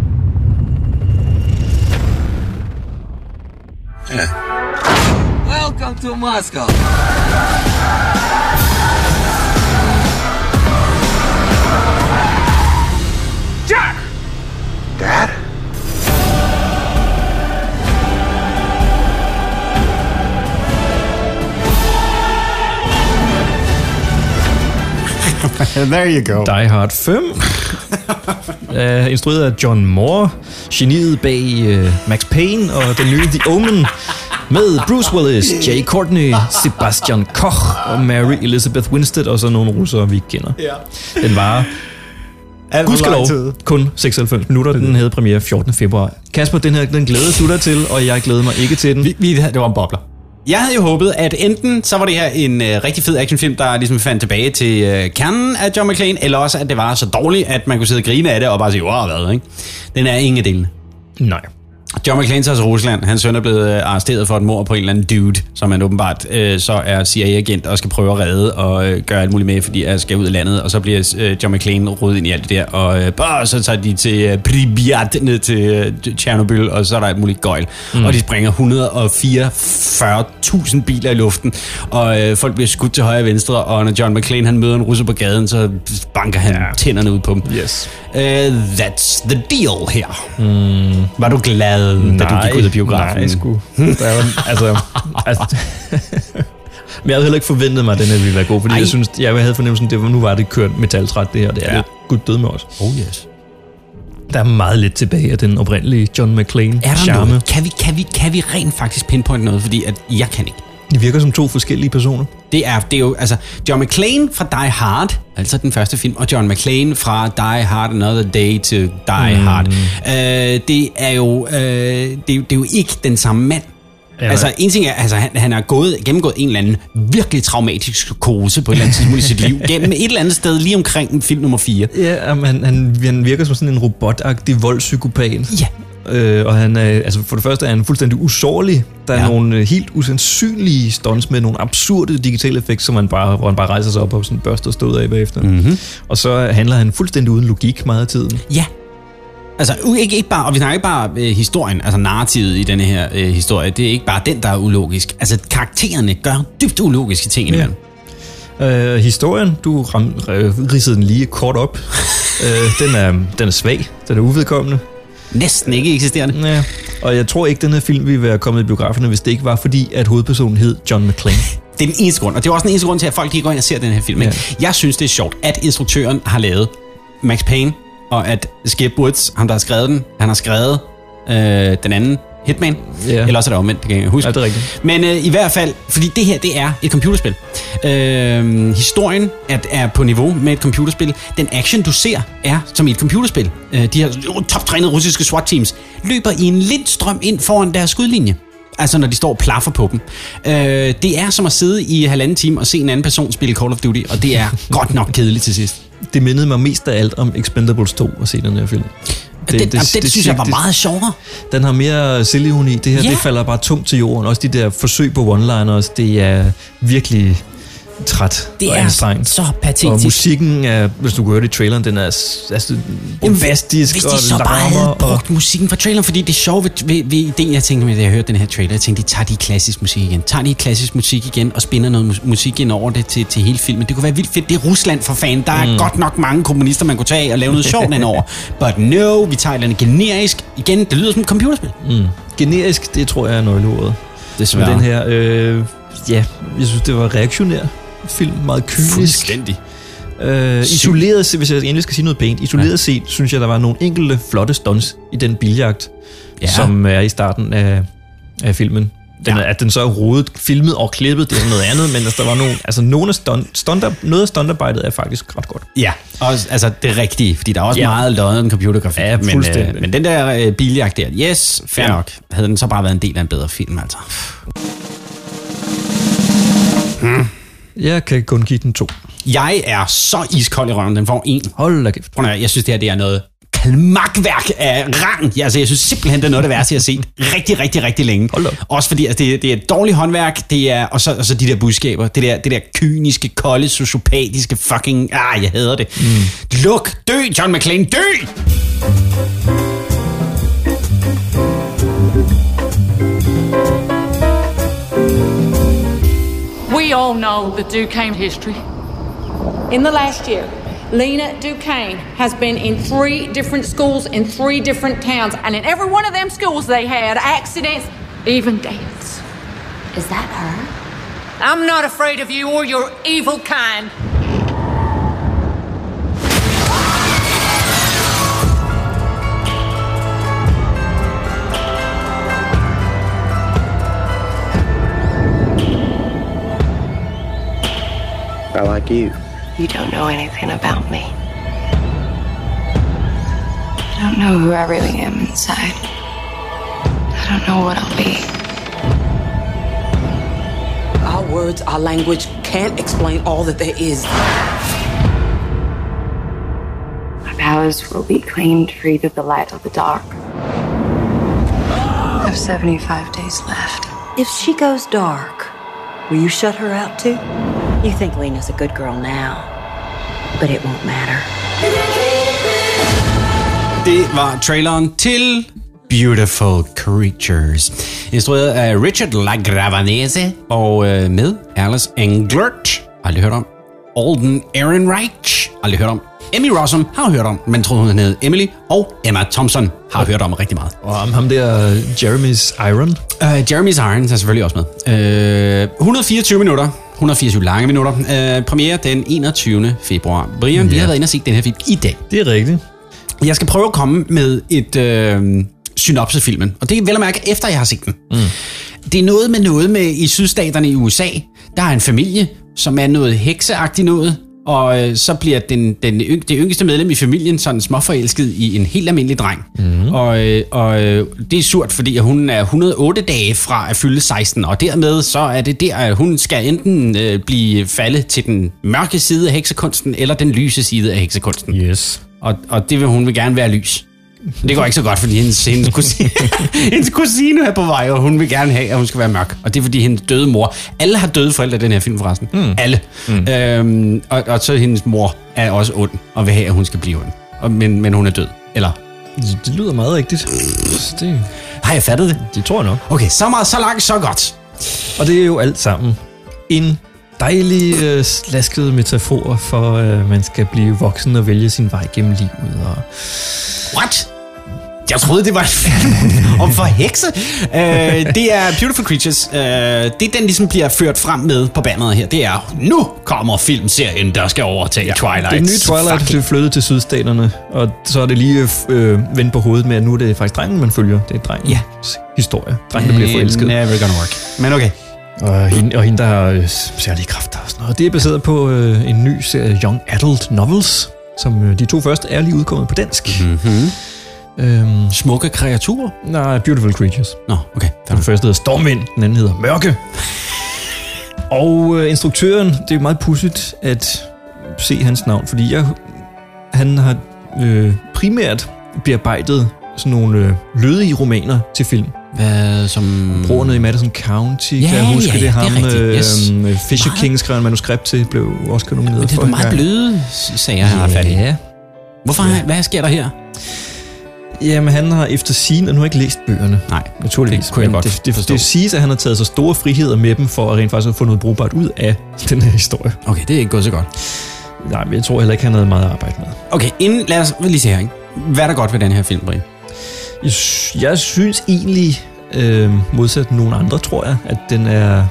Yeah. Welcome to Moscow. Jack! Dad? There you go. Die Hard fem. uh, instrueret af John Moore. Geniet bag uh, Max Payne og den nye The Omen. Med Bruce Willis, Jay Courtney, Sebastian Koch og Mary Elizabeth Winstead og så nogle russere, vi kender. Ja. Den var gudskelov kun seksoghalvfems minutter. Den havde premiere fjortende februar. Kasper, den her den glæder du dig til, og jeg glæder mig ikke til den. Vi, vi, det var en bobler. Jeg havde jo håbet, at enten så var det her en øh, rigtig fed actionfilm, der ligesom fandt tilbage til øh, kernen af John McClane, eller også at det var så dårligt, at man kunne sidde og grine af det og bare sige, wow, hvad, ikke? Den er ingen af delene. Nej. John McClane tager til Rusland. Hans søn er blevet arresteret for et mord på en eller anden dude, som han åbenbart øh, så er C I A-agent og skal prøve at redde og øh, gøre alt muligt med, fordi jeg skal ud af landet. Og så bliver øh, John McClane rodet ind i alt det der, og øh, bah, så tager de til øh, Pripyat ned til øh, Chernobyl, og så er der et muligt gøjl. Mm. Og de springer et hundrede og fireogfyrre tusind biler i luften, og øh, folk bliver skudt til højre og venstre, og når John McClane han møder en russer på gaden, så banker han ja. tænderne ud på dem. Yes. Uh, that's the deal her. Mm. Var du glad, nej, da du gik ud af biografen? Nej, sgu. Der var, altså, altså men jeg havde heller ikke forventet mig, at den her ville være god, fordi Ej. jeg synes, jeg havde fornemmelsen, det var, nu var det kørt metaltræt, det her. Det er ja. lidt godt død med os. Oh yes. Der er meget lidt tilbage af den oprindelige John McClane er der charme. Noget? Kan vi, kan, vi, kan vi rent faktisk pinpointe noget, fordi at jeg kan ikke. De virker som to forskellige personer. Det er, det er jo, altså, John McClane fra Die Hard, altså den første film, og John McClane fra Die Hard Another Day to Die mm. Hard. Øh, det er jo, øh, det, det er jo ikke den samme mand. Ja, altså, en ting er, altså, han, han har gået, gennemgået en eller anden virkelig traumatisk psykose på et eller andet tidspunkt i sit liv, gennem et eller andet sted lige omkring film nummer fire. Ja, han, han, han virker som sådan en robotagtig voldspsykopat. Ja. Øh, og han er, altså for det første er han fuldstændig usårlig. Der er ja. nogle helt usandsynlige stunts med nogle absurde digitale effekter, som han bare, hvor han bare rejser sig op og sådan børster stød af bagefter. Mm-hmm. Og så handler han fuldstændig uden logik meget af tiden. Ja. Altså ikke, ikke bare, og vi snakker ikke bare øh, historien, altså narrativet i denne her øh, historie, det er ikke bare den, der er ulogisk. Altså karaktererne gør dybt ulogiske ting i ja. øh, Historien, du ram, øh, ridsede den lige kort op. øh, den, er, den er svag, den er uvedkommende. Næsten ikke eksisterende. Ja. Og jeg tror ikke, den her film ville være kommet i biograferne, hvis det ikke var fordi, at hovedpersonen hed John McClane. Det er den eneste grund, og det er også den eneste grund til, at folk ikke går ind og ser den her film. Ja. Jeg synes, det er sjovt, at instruktøren har lavet Max Payne, og at Skip Woods, ham der har skrevet den, han har skrevet øh, den anden Hitman, yeah. eller også er det omvendt, det kan jeg huske. Ja, det er rigtigt. Men øh, i hvert fald, fordi det her, det er et computerspil. Øh, historien er, er på niveau med et computerspil. Den action, du ser, er som i et computerspil. Øh, de her toptrænede russiske SWAT-teams løber i en lindstrøm ind foran deres skudlinje. Altså når de står og plaffer på dem. Øh, det er som at sidde i halvanden time og se en anden person spille Call of Duty, og det er godt nok kedeligt til sidst. Det mindede mig mest af alt om Expendables to at se den her film. Det, det, det, det, det synes jeg var meget sjovere. Den har mere selvironi. Det her, ja. det falder bare tungt til jorden. Også de der forsøg på one-liners, det er virkelig træt det og anstrengt. Det er så patetisk. Og musikken er, hvis du kan høre det i traileren, den er altså bombastisk. Hvis de så bare havde brugt og... musikken fra traileren, fordi det er sjovt ved, ved, ved ideen, jeg tænkte med, da jeg hørte den her trailer, jeg tænkte, de tager de klassisk musik igen. Tager de klassisk musik igen og spænder noget musik ind over det til, til hele filmen. Det kunne være vildt fedt. Det er Rusland for fanden. Der er mm. godt nok mange kommunister, man kunne tage af og lave noget sjovt ind over. But no, vi tager et eller andet generisk. Igen, det lyder som et computerspil. Mm. Generisk, det tror jeg er nøgleordet. Desværre. Den her, øh, ja, jeg synes, det var reaktionær film, meget kynisk. Fuldstændig. Øh, isoleret set, hvis jeg endelig skal sige noget pænt, isoleret ja. set, synes jeg, der var nogle enkelte flotte stunts i den biljagt, ja. som er i starten af, af filmen. Den, ja. At den så er rodet, filmet og klippet, det er noget andet, men altså, der var nogle, altså nogle af stunt, stunt, noget af stuntarbejdet er faktisk ret godt. Ja, og altså det rigtige, fordi der er også ja. meget lodden computergrafik. Ja, men, øh, men den der øh, biljagt der, yes, fair ja. nok, havde den så bare været en del af en bedre film, altså. Hmm. Jeg kan kun give den to. Jeg er så iskold i røven, den får en. Hold da kæft. Jeg synes, det her det er noget kmakværk af rang. Altså, jeg synes simpelthen, det er noget af det værste, jeg har set rigtig, rigtig, rigtig længe. Også fordi altså, det, det er et dårligt håndværk, det er, og, så, og så de der budskaber, det der, det der kyniske, kolde, sociopatiske fucking... Ah, jeg hader det. Mm. Luk! Dø, John McClane! Dø! We all know the Duquesne history. In the last year, Lena Duquesne has been in three different schools in three different towns, and in every one of them schools they had accidents, even deaths. Is that her? I'm not afraid of you or your evil kind. I like you. You don't know anything about me. I don't know who I really am inside. I don't know what I'll be. Our words, our language can't explain all that there is. My powers will be claimed free to the light of the dark. have seventy-five days left. If she goes dark, will you shut her out too? You think Lena's a good girl now, but it won't matter. Det var traileren til Beautiful Creatures. Instrueret af Richard LaGravanese og øh, med Alice Englert. Aldrig hørt om. Alden Ehrenreich. Aldrig hørt om. Emmy Rossum har hørt om, men troede hun hed Emily. Og Emma Thompson har hørt om rigtig meget. Og ham der Jeremy's Iron. Uh, Jeremy's Iron er selvfølgelig også med. Uh, et hundrede og fireogtyve minutter. et hundrede og fireogtyve lange minutter. Uh, premiere den enogtyvende februar. Brian, ja. Vi har været inde og set den her film i dag. Det er rigtigt. Jeg skal prøve at komme med et øh, synopsis-filmen, og det er vel at mærke, efter jeg har set den. Mm. Det er noget med noget med i sydstaterne i U S A. Der er en familie, som er noget hekseagtigt noget, og øh, så bliver den, den, det yngste medlem i familien sådan småforelsket i en helt almindelig dreng. Mm. Og, øh, og øh, det er surt, fordi hun er et hundrede og otte dage fra at fylde seksten, og dermed så er det der, at hun skal enten øh, blive faldet til den mørke side af heksekunsten, eller den lyse side af heksekunsten. Yes. Og, og det vil hun vil gerne være lys. Det går ikke så godt, fordi hendes, hendes, kusine, hendes kusine er på vej, og hun vil gerne have, at hun skal være mørk. Og det er, fordi hendes døde mor... Alle har døde forældre i den her film, forresten. Mm. Alle. Mm. Øhm, og, og så hendes mor er også ond, og vil have, at hun skal blive ond. Og, men, men hun er død. Eller... Det, det lyder meget rigtigt. Det... Har jeg fattet det? Det tror jeg nok. Okay, så meget, så langt, så godt. Og det er jo alt sammen en dejlig øh, slasket metafor for, at øh, man skal blive voksen og vælge sin vej gennem livet. Og... What? Jeg troede, det var en film om for hekse. Uh, det er Beautiful Creatures. Uh, det er den, ligesom bliver ført frem med på banneret her. Det er, nu kommer filmserien, der skal overtage ja, Twilight. Det nye Twilight bliver flyttet til sydstaterne, og så er det lige øh, vendt på hovedet med, at nu er det faktisk drengen, man følger. Det er drengens ja. historie. Drengen, der bliver forelsket. Never gonna work. Men okay. Og hende, og hende der har øh, særlige kræfter og sådan noget. Det er baseret på øh, en ny serie Young Adult Novels, som øh, de to første er lige udkommet på dansk. Mm-hmm. Øhm, Smukke kreaturer? Nej, Beautiful Creatures. Nå, okay. Den første hedder Stormvind, den anden hedder Mørke. Og øh, instruktøren, det er meget pudsigt at se hans navn, fordi jeg, han har øh, primært bearbejdet sådan nogle øh, lødige romaner til film. Hvad som... Brugerne i Madison County, ja, kan jeg huske. Ja, ja, det ham, det er rigtigt. Yes. Øh, Fisher meget... King skrev en manuskript til, blev også nomineret for. Det er meget bløde sager, han har fat i. Ja. Hvorfor? Ja. Hvad sker der her? Jamen, han har efter sigende, og nu har jeg ikke læst bøgerne. Nej, naturligvis. Det kunne jeg godt det, det, det siges, at han har taget så store friheder med dem, for at rent faktisk få noget brugbart ud af den her historie. Okay, det er ikke gået så godt. Nej, men jeg tror heller ikke, han havde meget at arbejde med. Okay, inden, lad os lige se her, ikke? Hvad er der godt ved den her film, Brian? Jeg, jeg synes egentlig, øh, modsat nogle andre, tror jeg, at den er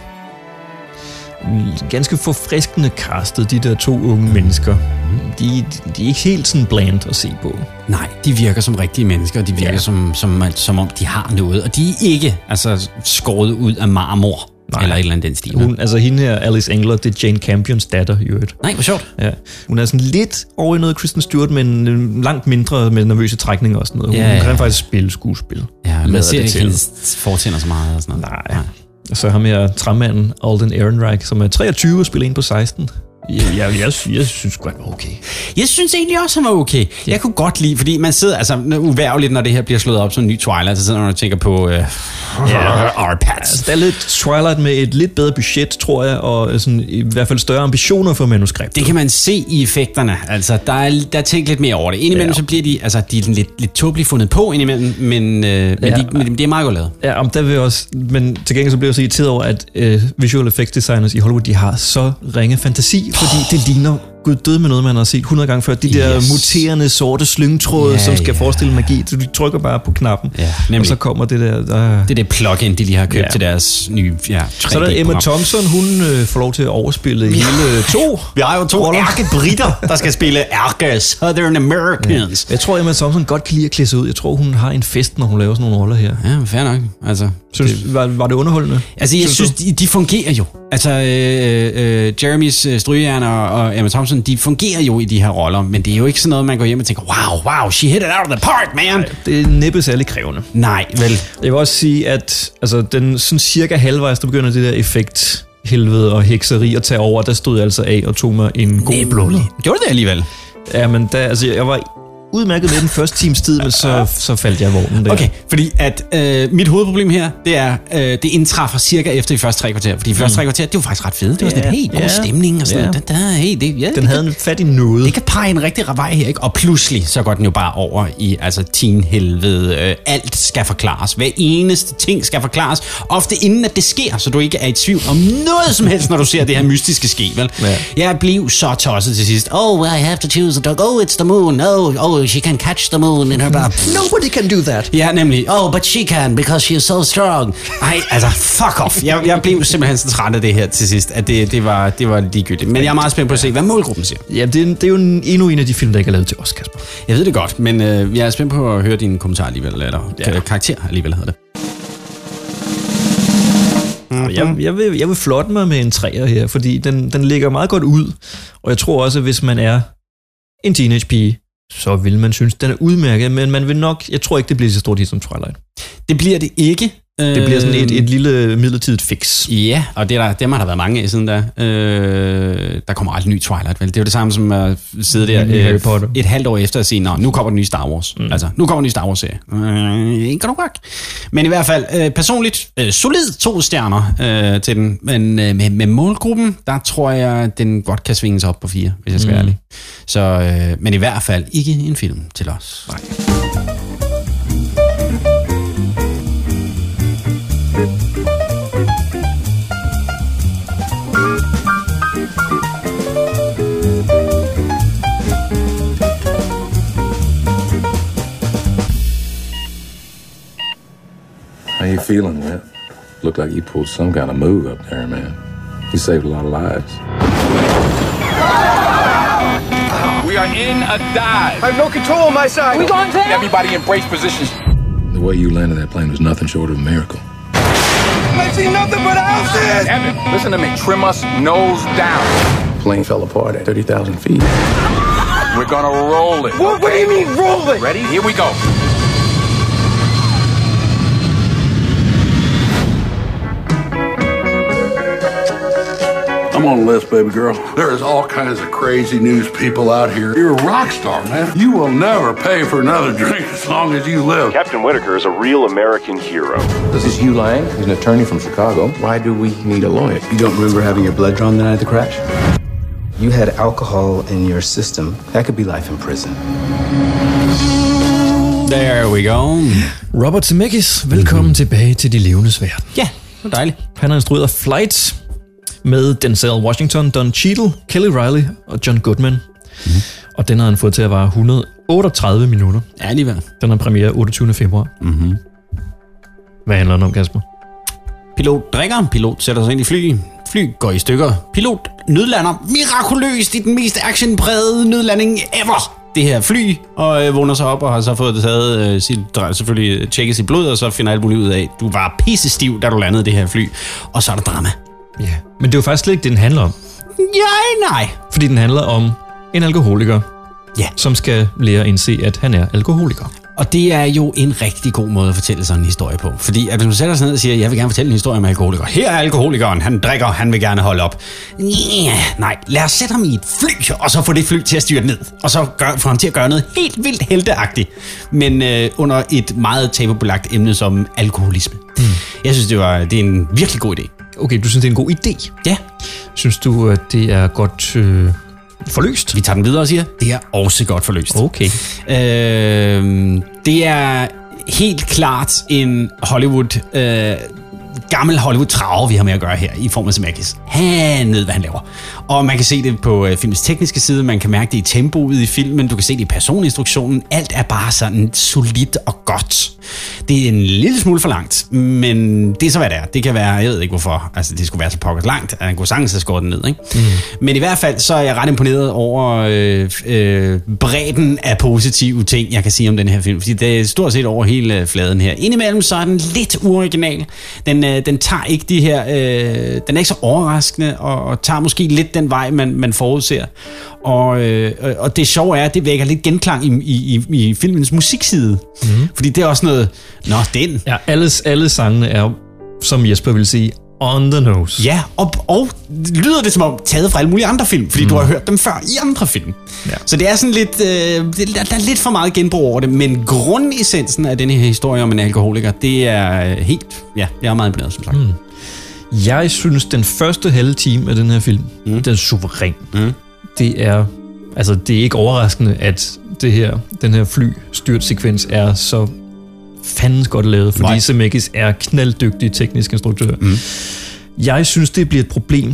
ganske forfriskende castet, de der to unge mennesker. De, de, de er ikke helt sådan bland at se på. Nej, de virker som rigtige mennesker, de virker ja. som, som, som om de har noget, og de er ikke altså, skåret ud af marmor. Nej. Eller et eller andet den stil. Hun, altså hende her, Alice Engler, det er Jane Campions datter i øvrigt. Nej, hvor sjovt. Ja. Hun er sådan lidt over i noget Kristen Stewart, men langt mindre med nervøse trækninger og sådan noget. Hun, ja, ja. hun kan faktisk spille skuespil. Ja, man ser ikke hendes fortænder så meget og sådan noget. Nej. Nej. Og så ham her træmanden, Alden Ehrenreich, som er treogtyve og spiller ind på seksten. Jeg, jeg, jeg, jeg synes godt var okay. Jeg synes egentlig også, han var okay. Ja. Jeg kunne godt lide, fordi man sidder, altså uværligt, når det her bliver slået op som en ny Twilight, så sidder man og tænker på uh, yeah. R-pads. Altså, der er lidt Twilight med et lidt bedre budget, tror jeg, og sådan, i hvert fald større ambitioner for manuskriptet. Det kan man se i effekterne. Altså, der er, der er tænkt lidt mere over det. Indimellem ja. så bliver de, altså, de er lidt, lidt tåbeligt fundet på indimellem, men, øh, men, ja. de, men de er meget godt lavet. Ja, om der vil også, men til gengæld så bliver jeg så irriteret over, at øh, visual effects designers i Hollywood, de har så ringe fantasi, fordi det ligner Gud død med noget, man har set hundrede gange før. De der yes. muterende sorte slyngetråde, ja, som skal ja. forestille magi. Så du trykker bare på knappen, ja, og så kommer det der... der... Det er det plugin, de lige har købt ja. til deres nye ja, Så er der Emma Thompson, hun øh, får lov til at overspille ja. hele to. Vi har jo to ærkebritter, der skal spille ærke Southern Americans. Ja. Jeg tror, Emma Thompson godt kan lide at klæde sig ud. Jeg tror, hun har en fest, når hun laver sådan nogle roller her. Ja, fair nok. Altså, synes, det... Var, var det underholdende? Altså, jeg synes, synes de, de fungerer jo. Altså, øh, øh, Jeremys øh, strygejern og, og Emma Thompson, de fungerer jo i de her roller, men det er jo ikke sådan noget, man går hjem og tænker, wow, wow, she hit it out of the park, man. Nej, det er næppe særlig krævende. Nej, vel. Jeg vil også sige, at altså, den sådan cirka halvvejs, der begynder det der effekt, helvede og hekseri at tage over, der stod jeg altså af og tog mig en god blod. Gjorde det alligevel? Ja, men da, altså, jeg var udmærket med den første times tid, men så, så faldt jeg i vognen der. Okay, fordi at øh, mit hovedproblem her, det er, øh, det indtræffer cirka efter de første tre kvarter. Fordi de første tre kvarter, det var faktisk ret fede. Det var sådan Ja, lidt, hey, god ja, stemning og sådan ja. noget. Der, der, hey, det, ja, Den det havde en fat i noget. Det kan pege en rigtig vej her, ikke? Og pludselig, så går den jo bare over i altså teen-helvede. Øh, alt skal forklares. Hver eneste ting skal forklares. Ofte inden at det sker, så du ikke er i tvivl om noget som helst, når du ser det her mystiske ske, vel? Ja. Jeg blev så tosset til sidst. Oh, I have to choose a dog. Oh, it's the moon. Oh, oh, she can catch the moon in her bar. Nobody can do that. Ja, nemlig. Oh, but she can, because she is so strong. Ej, altså, fuck off. Jeg, jeg blev simpelthen så træt af det her til sidst, at det, det, var, det var ligegyldigt. Men jeg er meget spændt på at se, hvad målgruppen siger. Ja, det er, det er jo en, endnu en af de film, der ikke er lavet til os, Kasper. Jeg ved det godt, men øh, jeg er spændt på at høre dine kommentarer alligevel, eller ja. karakter alligevel hedder det. Mm-hmm. Jeg, jeg, vil, jeg vil flotte mig med en træer her, fordi den, den ligger meget godt ud. Og jeg tror også, at hvis man er en teenagepige, så vil man synes, den er udmærket, men man vil nok, jeg tror ikke, det bliver så stort hit som Twilight. Det bliver det ikke. Det bliver sådan et, et lille midlertidigt fix. Ja, og det er der, dem har der været mange af siden da. Øh, der kommer aldrig ny Twilight, vel? Det er jo det samme som at sidde der øh, et halvt år efter at sige, nå, nu kommer den nye Star Wars. Mm. Altså, nu kommer den nye Star Wars-serie. Øh, ikke godt nok. Men i hvert fald, øh, personligt, øh, solid to stjerner øh, til den. Men øh, med, med målgruppen, der tror jeg, den godt kan svinges op på fire, hvis jeg skal være ærlig. Så, øh, men i hvert fald ikke en film til os. Nej. How you feeling, man? Looked like you pulled some kind of move up there, man. You saved a lot of lives. We are in a dive. I have no control on my side. We going down? Everybody embrace positions. The way you landed that plane was nothing short of a miracle. I see nothing but houses. Evan, listen to me. Trim us nose down. Plane fell apart at thirty thousand feet. We're gonna roll it. What, what do you mean roll it? Ready? Here we go. I'm on the list, baby girl. There is all kinds of crazy news people out here. You're a rock star, man. You will never pay for another drink as long as you live. Captain Whitaker is a real American hero. This is Hugh Lang. He's an attorney from Chicago. Why do we need a lawyer? You don't remember having your blood drawn the night of the crash? You had alcohol in your system. That could be life in prison. There we go. Robert Zemeckis, velkommen mm-hmm. tilbage til De Levendes Verden. Ja, det var dejligt. Han har instrueret Flight med Denzel Washington, Don Cheadle, Kelly Reilly og John Goodman. Mm-hmm. Og den har han fået til at vare et hundrede og otteogtredive minutter. Ja, alligevel. Den har premiere otteogtyvende februar. Mm-hmm. Hvad handler den om, Kasper? Pilot drikker, pilot sætter sig ind i fly, fly går i stykker, pilot nødlander mirakuløst i den mest actionprægede nødlanding ever. Det her fly, og øh, vågner sig op og har så fået det taget, øh, sit, selvfølgelig tjekket sit blod, og så finder alt muligt ud af, du var pissestiv, da du landede det her fly, og så er der drama. Ja, men det er jo faktisk slet ikke det, den handler om. Ja, nej. Fordi den handler om en alkoholiker, ja, som skal lære at indse, at han er alkoholiker. Og det er jo en rigtig god måde at fortælle sådan en historie på. Fordi at hvis man sætter sig ned og siger, jeg vil gerne fortælle en historie om alkoholiker. Her er alkoholikeren, han drikker, han vil gerne holde op. Ja, nej, lad os sætte ham i et fly, og så få det fly til at styre ned. Og så gør, få ham til at gøre noget helt vildt helteagtigt. Men øh, under et meget tabubelagt emne som alkoholisme. Mm. Jeg synes, det, var, det er en virkelig god idé. Okay, du synes, det er en god idé? Ja. Synes du, at det er godt øh, forløst? Vi tager den videre og siger, det er også godt forløst. Okay. Øh, det er helt klart en Hollywood... Øh, gammel Hollywood-traver, vi har med at gøre her, i form af Zemeckis. Han ved, hvad han laver. Og man kan se det på øh, filmens tekniske side, man kan mærke det i tempoet i filmen, du kan se det i personinstruktionen. Alt er bare sådan solidt og godt. Det er en lille smule for langt, men det er så, hvad det er. Det kan være, jeg ved ikke hvorfor, altså det skulle være så pokkert langt, at han kunne sagtens have skåret den ned, ikke? Mm. Men i hvert fald, så er jeg ret imponeret over øh, øh, bredden af positive ting, jeg kan sige om den her film, fordi det er stort set over hele fladen her. Indimellem så er den lidt uoriginal. Den øh, Den tager ikke de her, øh, den er ikke så overraskende, og, og tager måske lidt den vej, man, man forudser. Og, øh, og det sjove er, at det vækker lidt genklang i, i, i filmens musikside. Mm-hmm. Fordi det er også noget, nå, den. Ja, alle, alle sangene er, som Jesper vil sige, On the nose. Ja, og, og lyder det som om taget fra alle mulige andre film, fordi mm. du har hørt dem før i andre film. Ja. Så det er sådan lidt, øh, det, der, der er lidt for meget genbrug over det, men grundessensen af denne her historie om en alkoholiker, det er helt, ja, jeg er meget imponeret, som sagt. Mm. Jeg synes, den første halve time af den her film, mm. den er suveræn. Mm. Det er, altså det er ikke overraskende, at det her, den her flystyrtsekvens er så fandens godt lavet, fordi Nej. Zemeckis er knalddygtig teknisk instruktør. Mm. Jeg synes, det bliver et problem,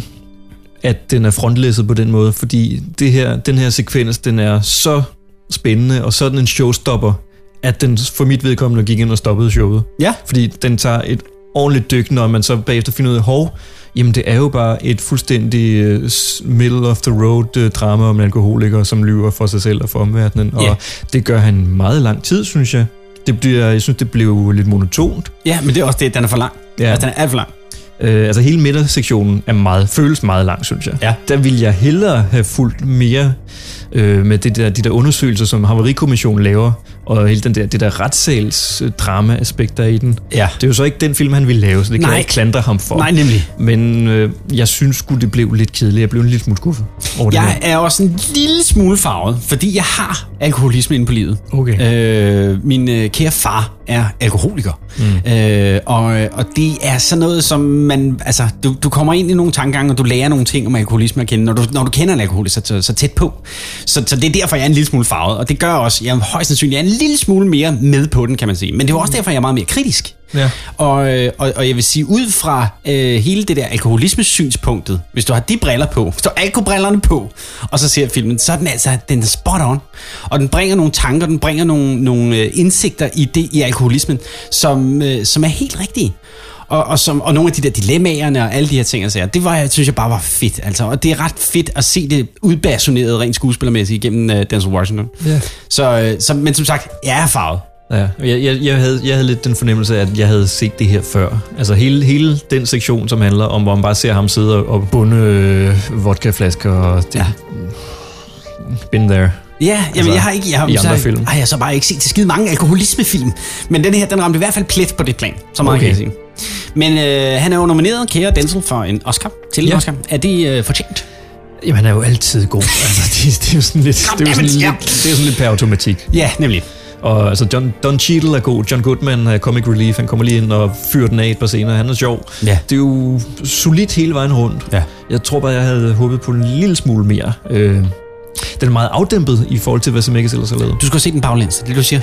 at den er frontlæsset på den måde, fordi det her, den her sekvens, den er så spændende, og sådan en showstopper, at den for mit vedkommende gik ind og stoppede showet. Ja. Fordi den tager et ordentligt dyk, når man så bagefter finder ud af, hov, jamen det er jo bare et fuldstændig uh, middle of the road uh, drama om en alkoholiker, som lyver for sig selv og for omverdenen, og yeah. det gør han meget lang tid, synes jeg. Det bliver, jeg synes, det blev lidt monotont. Ja, men det er også det, den er for lang. Ja. Altså, den er alt for lang. Øh, altså hele midtersektionen er meget, føles meget lang, synes jeg. Ja. Der vil jeg hellere have fulgt mere øh, med det der, de der undersøgelser, som Havarikommissionen laver, og hele den der, det der retssals-drama-aspekter i den. Ja. Det er jo så ikke den film, han ville lave, så det kan Nej. jeg ikke klandre ham for. Nej, nemlig. Men øh, jeg synes sgu, det blev lidt kedeligt. Jeg blev en lille smule skuffet over det. Jeg er også en lille smule farvet, fordi jeg har alkoholisme inde på livet. Okay. Øh, min øh, kære far er alkoholiker. Mm. Øh, og, og det er sådan noget, som man... Altså, du, du kommer ind i nogle tankegange, og du lærer nogle ting om alkoholisme at kende, når du, når du kender en alkoholiker så, så tæt på. Så, så det er derfor, jeg er en lille smule farvet. Og det gør også, jeg er højst sandsynligt en lille smule mere med på den, kan man sige. Men det er også derfor, jeg er meget mere kritisk. Ja. Og, og, og jeg vil sige, ud fra øh, hele det der alkoholisme-synspunktet, hvis du har de briller på, hvis du har alkobrillerne på, og så ser filmen, så er den altså, den er spot on. Og den bringer nogle tanker, den bringer nogle, nogle indsigter i det, i alkoholismen, som, øh, som er helt rigtige. Og, og, som, og nogle af de der dilemmaerne og alle de her ting, jeg siger, det var, jeg synes jeg bare var fedt. Altså. Og det er ret fedt at se det udbasuneret rent skuespillermæssigt igennem uh, Denzel Washington. Ja. Så, så, men som sagt, jeg er farvet. Ja, jeg, jeg, jeg, havde, jeg havde lidt den fornemmelse af, at jeg havde set det her før. Altså hele, hele den sektion, som handler om, hvor man bare ser ham sidde og bunde øh, vodkaflasker og det, ja. Been there. Ja, jamen, altså, jeg har ikke, jeg har, i så, andre film. Ej, jeg har så bare ikke set til skide mange alkoholismefilm. Men den her, den ramte i hvert fald plet på det plan. Så meget okay. kan jeg sige. Men øh, han er jo nomineret, kære Denzel, for en Oscar. Til en ja. Oscar. Er det øh, fortjent? Jamen, han er jo altid god. Altså, det, det er jo sådan lidt, det er jo sådan, lidt, det er sådan lidt per automatik. Ja, nemlig. Og altså, John, Don Cheadle er god. John Goodman er comic relief. Han kommer lige ind og fyrer den af et par scener. Han er sjov. Ja. Det er jo solidt hele vejen rundt. Ja. Jeg tror bare, jeg havde håbet på en lille smule mere. Øh, den er meget afdæmpet i forhold til, hvad Zemeckis ellers har lavet. Du skal se den baglæns, det er det, du siger.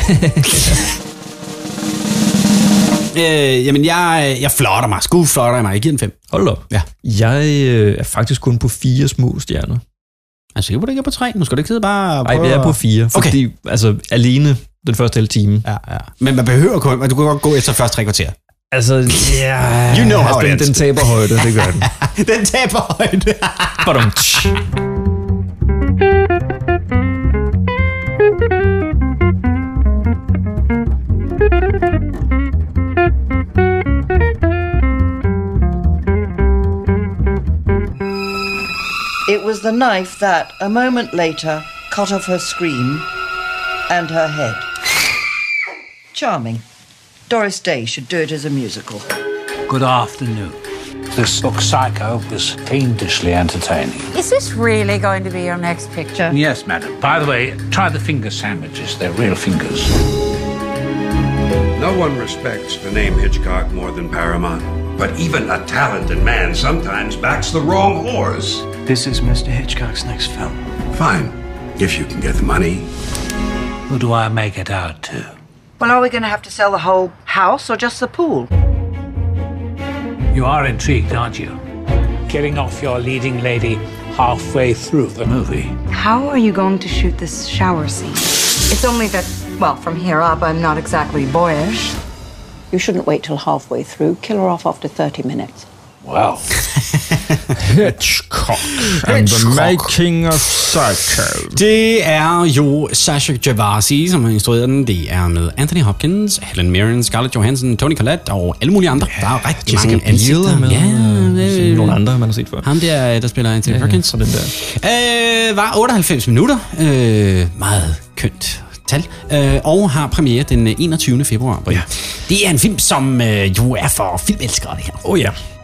øh, jamen, jeg, jeg flotter mig. Sku flotter mig. Jeg giver den fem. Hold op. Ja. Jeg øh, er faktisk kun på fire små stjerner. Er du sikker på, det ikke er på tre? Nu skal du ikke sidde bare... Nej, jeg er på fire. Fordi, okay. altså, alene den første halve time. Ja, ja. Men man behøver kun... Du kan godt gå efter første tre kvarter. Altså, ja... You know how den, den taber højde, det gør den. Den taber højde. Badum. It was the knife that, a moment later, cut off her scream and her head. Charming. Doris Day should do it as a musical. Good afternoon. This book, Psycho, is fiendishly entertaining. Is this really going to be your next picture? Yes, madam. By the way, try the finger sandwiches. They're real fingers. No one respects the name Hitchcock more than Paramount. But even a talented man sometimes backs the wrong horse. This is Mister Hitchcock's next film. Fine, if you can get the money. Who do I make it out to? Well, are we going to have to sell the whole house or just the pool? You are intrigued, aren't you? Getting off your leading lady halfway through the movie. How are you going to shoot this shower scene? It's only that, well, from here up, I'm not exactly boyish. You shouldn't wait till halfway through. Kill her off after thirty minutes. Wow. Hitchcock and the making of Psycho. Det er jo Sasha Gervasi, som har instrueret den. Det er med Anthony Hopkins, Helen Mirren, Scarlett Johansson, Toni Collette og alle mulige andre. Der er rigtig Jessica mange ansigter. Med, ja, øh, nogle andre, man har set før. Ham der, der spiller Anthony Hopkins. Ja, den der. Øh, var otteoghalvfems minutter. Øh, meget kønt tal, øh, og har premiere den enogtyvende februar. Ja. Det er en film, som øh, jo er for filmelskere, det her. Oh ja.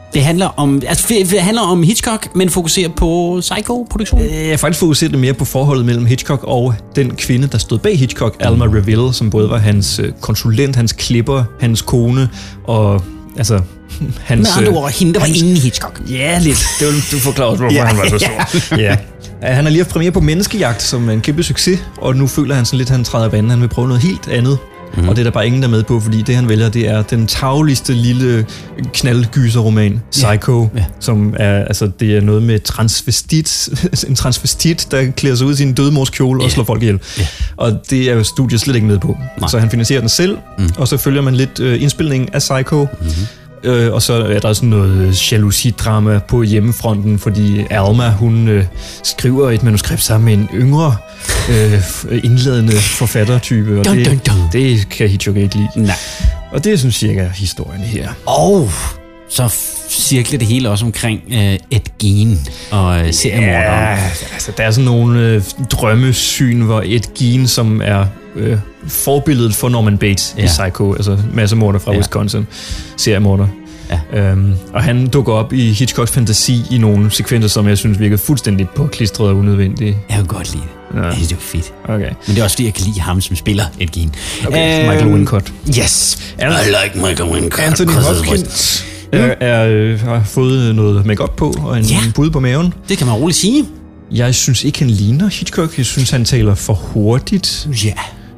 Det handler om, altså, det handler om Hitchcock, men fokuserer på Psycho-produktionen? Jeg faktisk fokuserer det mere på forholdet mellem Hitchcock og den kvinde, der stod bag Hitchcock, Alma Reville, som både var hans konsulent, hans klipper, hans kone og altså hans... Med andre ord, hende, der hans, var inde i Hitchcock. Ja, lidt. Det vil du forklare, hvorfor ja, han var så stor. Ja. Ja. Han har lige haft premiere på Menneskejagt, som er en kæmpe succes, og nu føler han sådan lidt, at han træder af banen. Han vil prøve noget helt andet. Mm-hmm. Og det er der bare ingen, der er med på, fordi det, han vælger, det er den tarveligste lille knaldgyserroman, Psycho, ja. Ja. Som er, altså, det er noget med transvestit, en transvestit, der klæder sig ud i sin dødmors kjole og yeah. slår folk ihjel. Yeah. Og det er jo studiet slet ikke med på. Nej. Så han finansierer den selv, mm. og så følger man lidt øh, indspilningen af Psycho, mm-hmm. Øh, og så er der sådan noget jalousidrama på hjemmefronten, fordi Alma, hun øh, skriver et manuskript sammen med en yngre øh, indladende forfattertype, og dun, dun, dun. Det, det kan Hitchcock ikke lide. Nej. Og det er sådan cirka historien her. Og så cirkler det hele også omkring øh, Ed Gein og øh, seriemorderen. Ja, altså der er sådan nogle øh, drømmesyn, hvor Ed Gein, som er øh, forbilledet for Norman Bates ja. i Psycho, altså massemorder fra ja. Wisconsin, seriemorder. Ja. Øhm, og han dukker op i Hitchcocks fantasi i nogle sekvenser, som jeg synes virkede fuldstændig påklistret og unødvendige. Jeg kan godt lide det. Ja. Jeg synes, det var fedt. Okay. Men det er også fordi, jeg kan lide ham, som spiller Ed Gein. Okay, øhm, Michael Wincott. Yes, I like Michael Wincott. Anthony Hopkins mm. er, er, har fået noget makeup på og en ja. pude på maven. Det kan man roligt sige. Jeg synes ikke, han ligner Hitchcock. Jeg synes, han taler for hurtigt. Ja.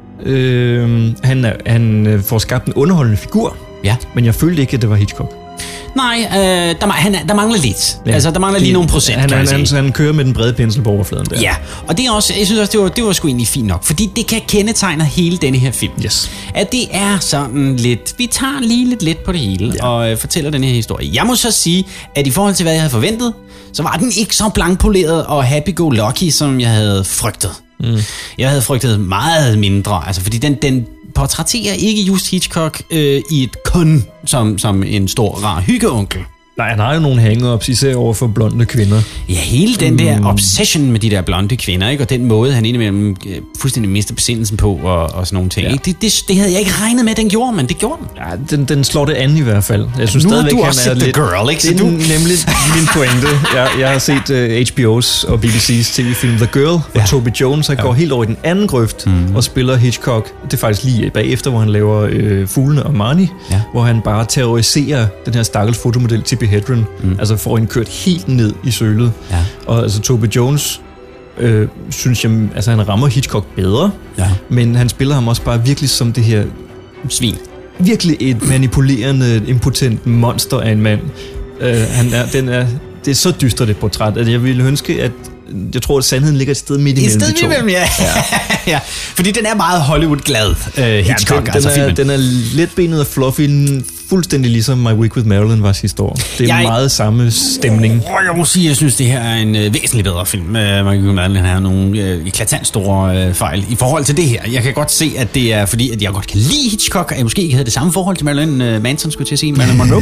Øhm, han, er, han får skabt en underholdende figur. Ja. Men jeg følte ikke, at det var Hitchcock. Nej, øh, der, han, der mangler lidt. Ja. Altså, der mangler lige nogle procent, han, kan han, han, han kører med den brede pensel på overfladen der. Ja, og det er også, jeg synes også, det var, det var sgu egentlig fint nok, fordi det kan kendetegne hele denne her film. Yes. At det er sådan lidt, vi tager lige lidt let på det hele, ja. og øh, fortæller den her historie. Jeg må så sige, at i forhold til, hvad jeg havde forventet, så var den ikke så blankpoleret og happy-go-lucky, som jeg havde frygtet. Mm. Jeg havde frygtet meget mindre, altså fordi den, den portrætterer ikke just Hitchcock øh, i et kun som, som en stor, rar hyggeonkel. Nej, han har jo nogle hang-ups, især over for blonde kvinder. Ja, hele den der mm. obsession med de der blonde kvinder, ikke? Og den måde, han indimellem øh, fuldstændig mister besindelsen på, og, og sådan nogle ting. Ja. Det, det, det havde jeg ikke regnet med, den gjorde, men det gjorde den. Ja, den, den slår det an i hvert fald. Jeg synes nu stadigvæk, du han også er lidt... lidt... girl, ikke? Det er du... nemlig min pointe. Jeg, jeg har set uh, H B O's og B B C's tv-film The Girl, hvor ja. Toby Jones han ja. går helt over i den anden grøft mm. og spiller Hitchcock. Det er faktisk lige bagefter, hvor han laver øh, Fuglene og Marnie, ja. hvor han bare terroriserer den her stakkels fotomodel Tippi Hedren. Mm. Altså får hende kørt helt ned i sølet. Ja. Og altså Toby Jones, øh, synes jeg, altså han rammer Hitchcock bedre, ja. men han spiller ham også bare virkelig som det her svin. Virkelig et manipulerende, impotent monster af en mand. Øh, han er, den er, det er så dystert et portræt, at jeg ville ønske, at jeg tror, at sandheden ligger et sted midt imellem de to. Et sted imellem, ja. ja. ja. Fordi den er meget Hollywood-glad, uh, Hitchcock. Ja, den, den, altså er, filmen. den er letbenet og fluffy, fuldstændig ligesom My Week with Marilyn var sidste år. Det er jeg, meget samme stemning. Oh, jeg må sige, jeg synes, det her er en uh, væsentlig bedre film. Uh, My Week with Marilyn har nogle uh, eklatant store uh, fejl i forhold til det her. Jeg kan godt se, at det er fordi, at jeg godt kan lide Hitchcock, og jeg måske ikke havde det samme forhold til Marilyn uh, Manson, skulle jeg til at sige, Marilyn Monroe.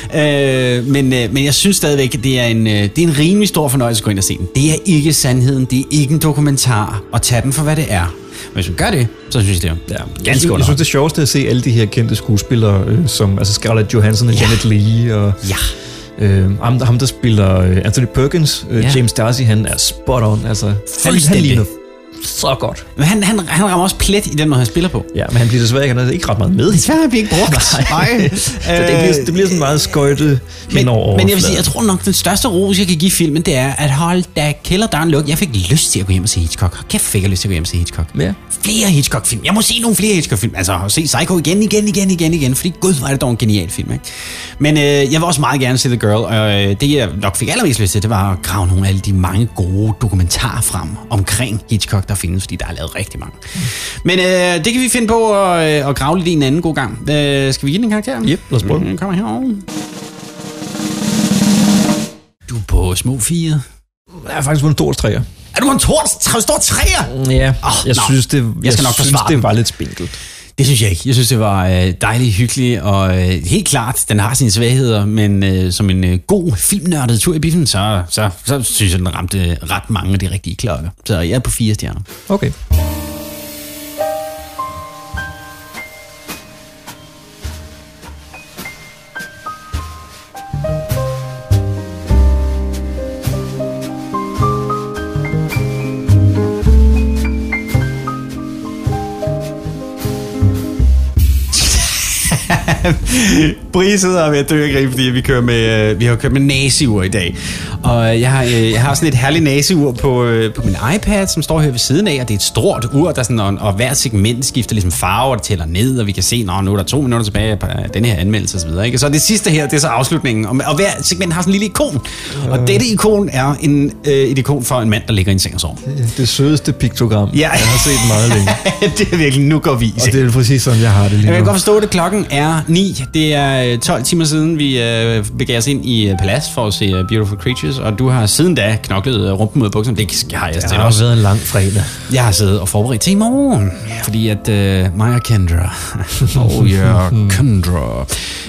uh, men, uh, men jeg synes stadigvæk, at det er, en, uh, det er en rimelig stor fornøjelse at gå ind og se den. Det er ikke sandheden, det er ikke en dokumentar, og tage den for, hvad det er. Men hvis man gør det, så synes jeg, det er ja, ganske jeg, jeg synes, det er sjoveste at se alle de her kendte skuespillere, øh, som altså Scarlett Johansson og ja. Janet Leigh, og ja. øh, ham, ham, der spiller øh, Anthony Perkins, øh, ja. James Darcy, han er spot on. Altså, han, han ligner så godt. Men han, han, han rammer også plet i den måde, han spiller på. Ja, men han bliver desværre ikke, han er ikke ret meget med. Desværre han bliver ikke brugt. Nej. Så det bliver, det bliver sådan meget skøjte hen over. Men jeg vil sige, jeg tror nok, den største ros, jeg kan give filmen, det er, at hold da kælder der en luk. Jeg fik lyst til at gå hjem og se Hitchcock. Kæft fik jeg lyst til at gå hjem og se Hitchcock. Ja. Flere Hitchcock-film. Jeg må se nogle flere Hitchcock-film. Altså, se Psycho igen, igen, igen, igen, igen. Fordi gud, var det dog en genial film, ikke? Men øh, jeg vil også meget gerne se The Girl. Og øh, det, jeg nok fik allermest lyst til, det var at grave nogle af alle de mange gode dokumentarer frem omkring Hitchcock, der findes, fordi der er lavet rigtig mange. Mm. Men øh, det kan vi finde på at, øh, at grave lidt i en anden god gang. Øh, skal vi give den en karakter? Yep, lad os prøve. Mm, kommer herovre. Du er på små fire. Jeg er faktisk på en stor træer. Er du på en stor, stor træer? Ja, oh, jeg no. synes, det, jeg jeg skal nok synes, det var lidt spinkelt. Det synes jeg ikke. Jeg synes, det var øh, dejligt hyggeligt, og øh, helt klart, den har sine svagheder, men øh, som en øh, god filmnørdet tur i biffen, så, så, så synes jeg, den ramte ret mange af de rigtige klokker. Så jeg er på fire stjerner. Okay. Brie sidder og ved at dø af grin, fordi vi kører med, vi har kørt med naziur i dag. Og jeg har, jeg har sådan et herligt naziur på, på min iPad, som står her ved siden af, og det er et stort ur, der sådan, og, og hvert segment skifter ligesom farve, og det tæller ned, og vi kan se, nå, nu er der to minutter tilbage på den her anmeldelse og så videre. Ikke? Så det sidste her, det er så afslutningen, og, og hver segment har sådan en lille ikon. Og dette ikon er en, øh, et ikon for en mand, der ligger i en seng og sover. Det sødeste piktogram, ja. Jeg har set meget længe. Det er virkelig, nu går vi. Og det er præcis sådan, jeg har det lige nu. Jeg kan godt forstå det. Klokken er ni. Det er tolv timer siden, vi øh, begav os ind i Palads for at se uh, Beautiful Creatures, og du har siden da knoklet uh, rumpen mod bukserne. Det har jeg Det har også været en lang fredag. Jeg har siddet og forberedt til i morgen, yeah. fordi at uh, mig og Kendra, oh yeah, Kendra,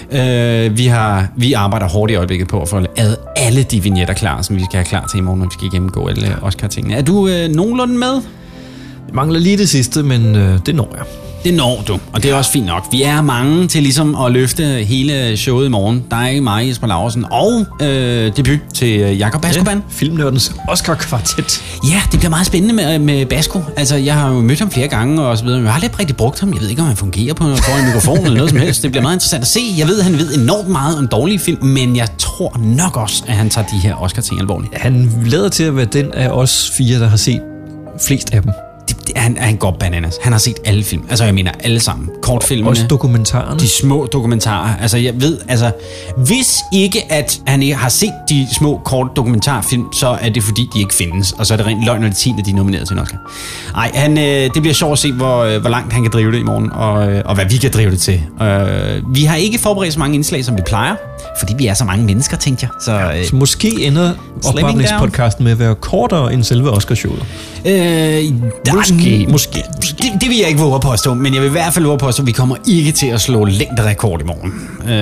uh, vi, har, vi arbejder hårdt i øjeblikket på at få alle de vignetter klar, som vi skal have klar til i morgen, når vi skal gennemgå alle Oscar-tingene. Er du uh, nogenlunde med? Jeg mangler lige det sidste, men uh, det når jeg. Det når du, og det er også fint nok. Vi er mange til ligesom at løfte hele showet i morgen. Der er mig, Jesper Laursen, og øh, debut til Jacob Bascoban. Ja, Filmnørdens Oscar-kvartet. Ja, det bliver meget spændende med, med Basco. Altså, jeg har jo mødt ham flere gange og så videre, men jeg har aldrig rigtig brugt ham. Jeg ved ikke, om han fungerer på foran mikrofon eller noget som helst. Det bliver meget interessant at se. Jeg ved, at han ved enormt meget om dårlige film, men jeg tror nok også, at han tager de her Oscar-ting alvorligt. Han lader til at være den af os fire, der har set flest af dem. Han, han går bananas. Han har set alle film. Altså, jeg mener alle sammen. Kortfilmene. Også dokumentarerne. De små dokumentarer. Altså, jeg ved, altså, hvis ikke, at han ikke har set de små kort dokumentarfilm, så er det fordi, de ikke findes. Og så er det rent løgn og latin, at de er nomineret til en Oscar. Ej, han, øh, det bliver sjovt at se, hvor, hvor langt han kan drive det i morgen, og, og hvad vi kan drive det til. Øh, vi har ikke forberedt så mange indslag, som vi plejer, fordi vi er så mange mennesker, tænkte jeg. Så, øh, så måske ender opvarmningspodcasten med at være kortere end selve Oscarshowet. Øh, måske, måske. Det, det vil jeg ikke våge at påstå, men jeg vil i hvert fald våge at påstå, at vi kommer ikke til at slå længderekord i morgen.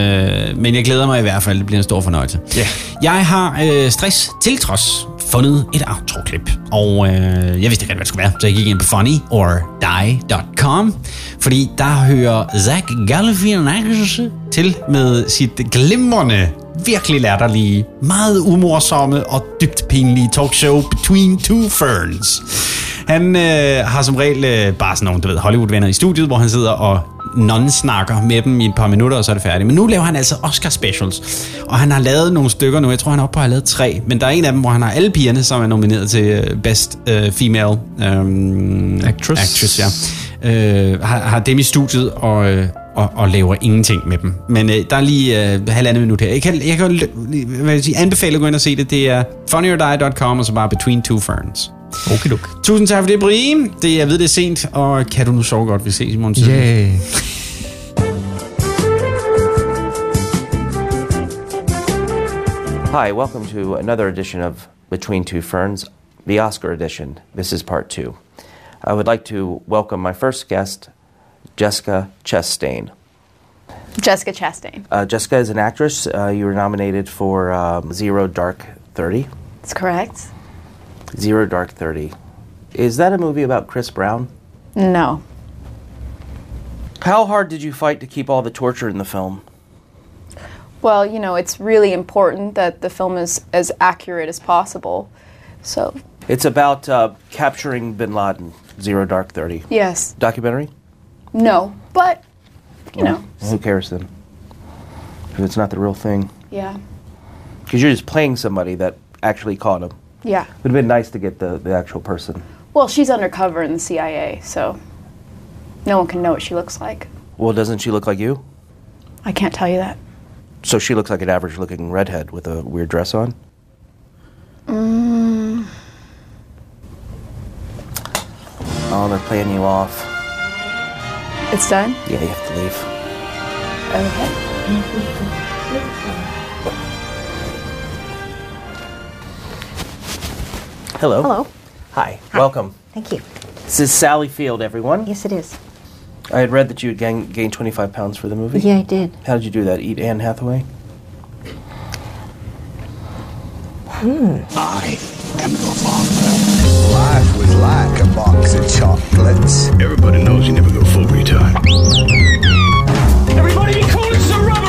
Øh, men jeg glæder mig i hvert fald, det bliver en stor fornøjelse. Yeah. Jeg har øh, stress til trods fundet et outro-klip, og øh, jeg vidste ikke, hvad det skulle være, så jeg gik ind på funny or die dot com, fordi der hører Zach Galifianakis til med sit glimrende, virkelig latterlige, meget umorsomme og dybt pinlige talkshow Between Two Ferns. Han øh, har som regel øh, bare sådan nogle, du ved, Hollywood-venner i studiet, hvor han sidder og non-snakker med dem i et par minutter, og så er det færdigt. Men nu laver han altså Oscar-specials, og han har lavet nogle stykker nu. Jeg tror, han er oppe på at have lavet tre, men der er en af dem, hvor han har alle pigerne, som er nomineret til Best uh, Female um, Actress. Actress ja. øh, har, har dem i studiet og... Øh, Og, og laver ingenting med dem. Men øh, der er lige øh, halvandet minut her. Jeg kan, jeg kan hvad jeg sige, anbefale at gå ind og se det. Det er funny or die dot com og så bare Between Two Ferns. Okay, luk. Tusind tak for det, Brie. Det, jeg ved, det er sent, og kan du nu sove godt, vi ses i morgen tid. Yeah. Hi, welcome to another edition of Between Two Ferns, the Oscar edition. This is part two. I would like to welcome my first guest, Jessica Chastain. Jessica Chastain. Uh, Jessica is an actress. Uh, you were nominated for um, Zero Dark Thirty. That's correct. Zero Dark Thirty. Is that a movie about Chris Brown? No. How hard did you fight to keep all the torture in the film? Well, you know, it's really important that the film is as accurate as possible. So. It's about uh, capturing Bin Laden. Zero Dark Thirty. Yes. Documentary? No, but, you well, know. Who cares then? If it's not the real thing. Yeah. Because you're just playing somebody that actually caught him. Yeah. It would have been nice to get the, the actual person. Well, she's undercover in the C I A, so no one can know what she looks like. Well, doesn't she look like you? I can't tell you that. So she looks like an average-looking redhead with a weird dress on? Mm. Oh, they're playing you off. It's done? Yeah, you have to leave. Okay. Hello. Hello. Hi. Hi. Welcome. Thank you. This is Sally Field, everyone. Yes, it is. I had read that you had gained, gained twenty-five pounds for the movie. Yeah, I did. How did you do that? Eat Anne Hathaway? Hmm. I am your father. Life was like a box of chocolates. Everybody knows you never go full retard. Everybody be cool, it's a rubber!